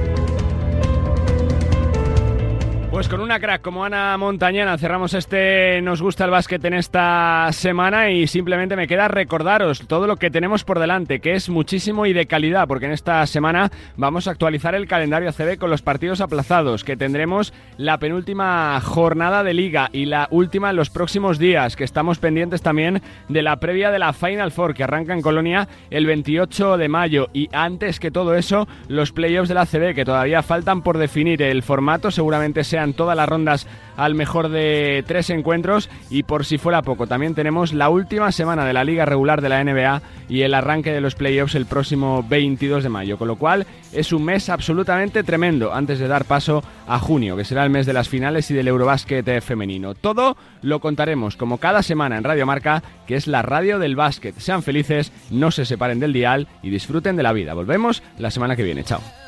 Pues con una crack como Ana Montañana cerramos este Nos gusta el básquet en esta semana y simplemente me queda recordaros todo lo que tenemos por delante, que es muchísimo y de calidad, porque en esta semana vamos a actualizar el calendario ACB con los partidos aplazados, que tendremos la penúltima jornada de Liga y la última en los próximos días, que estamos pendientes también de la previa de la Final Four, que arranca en Colonia el 28 de mayo, y antes que todo eso, los playoffs de la ACB, que todavía faltan por definir el formato, seguramente sean todas las rondas al mejor de 3 encuentros y por si fuera poco, también tenemos la última semana de la liga regular de la NBA y el arranque de los playoffs el próximo 22 de mayo, con lo cual es un mes absolutamente tremendo antes de dar paso a junio, que será el mes de las finales y del Eurobásquet femenino. Todo lo contaremos como cada semana en Radio Marca, que es la radio del básquet. Sean felices, no se separen del dial y disfruten de la vida. Volvemos la semana que viene. Chao.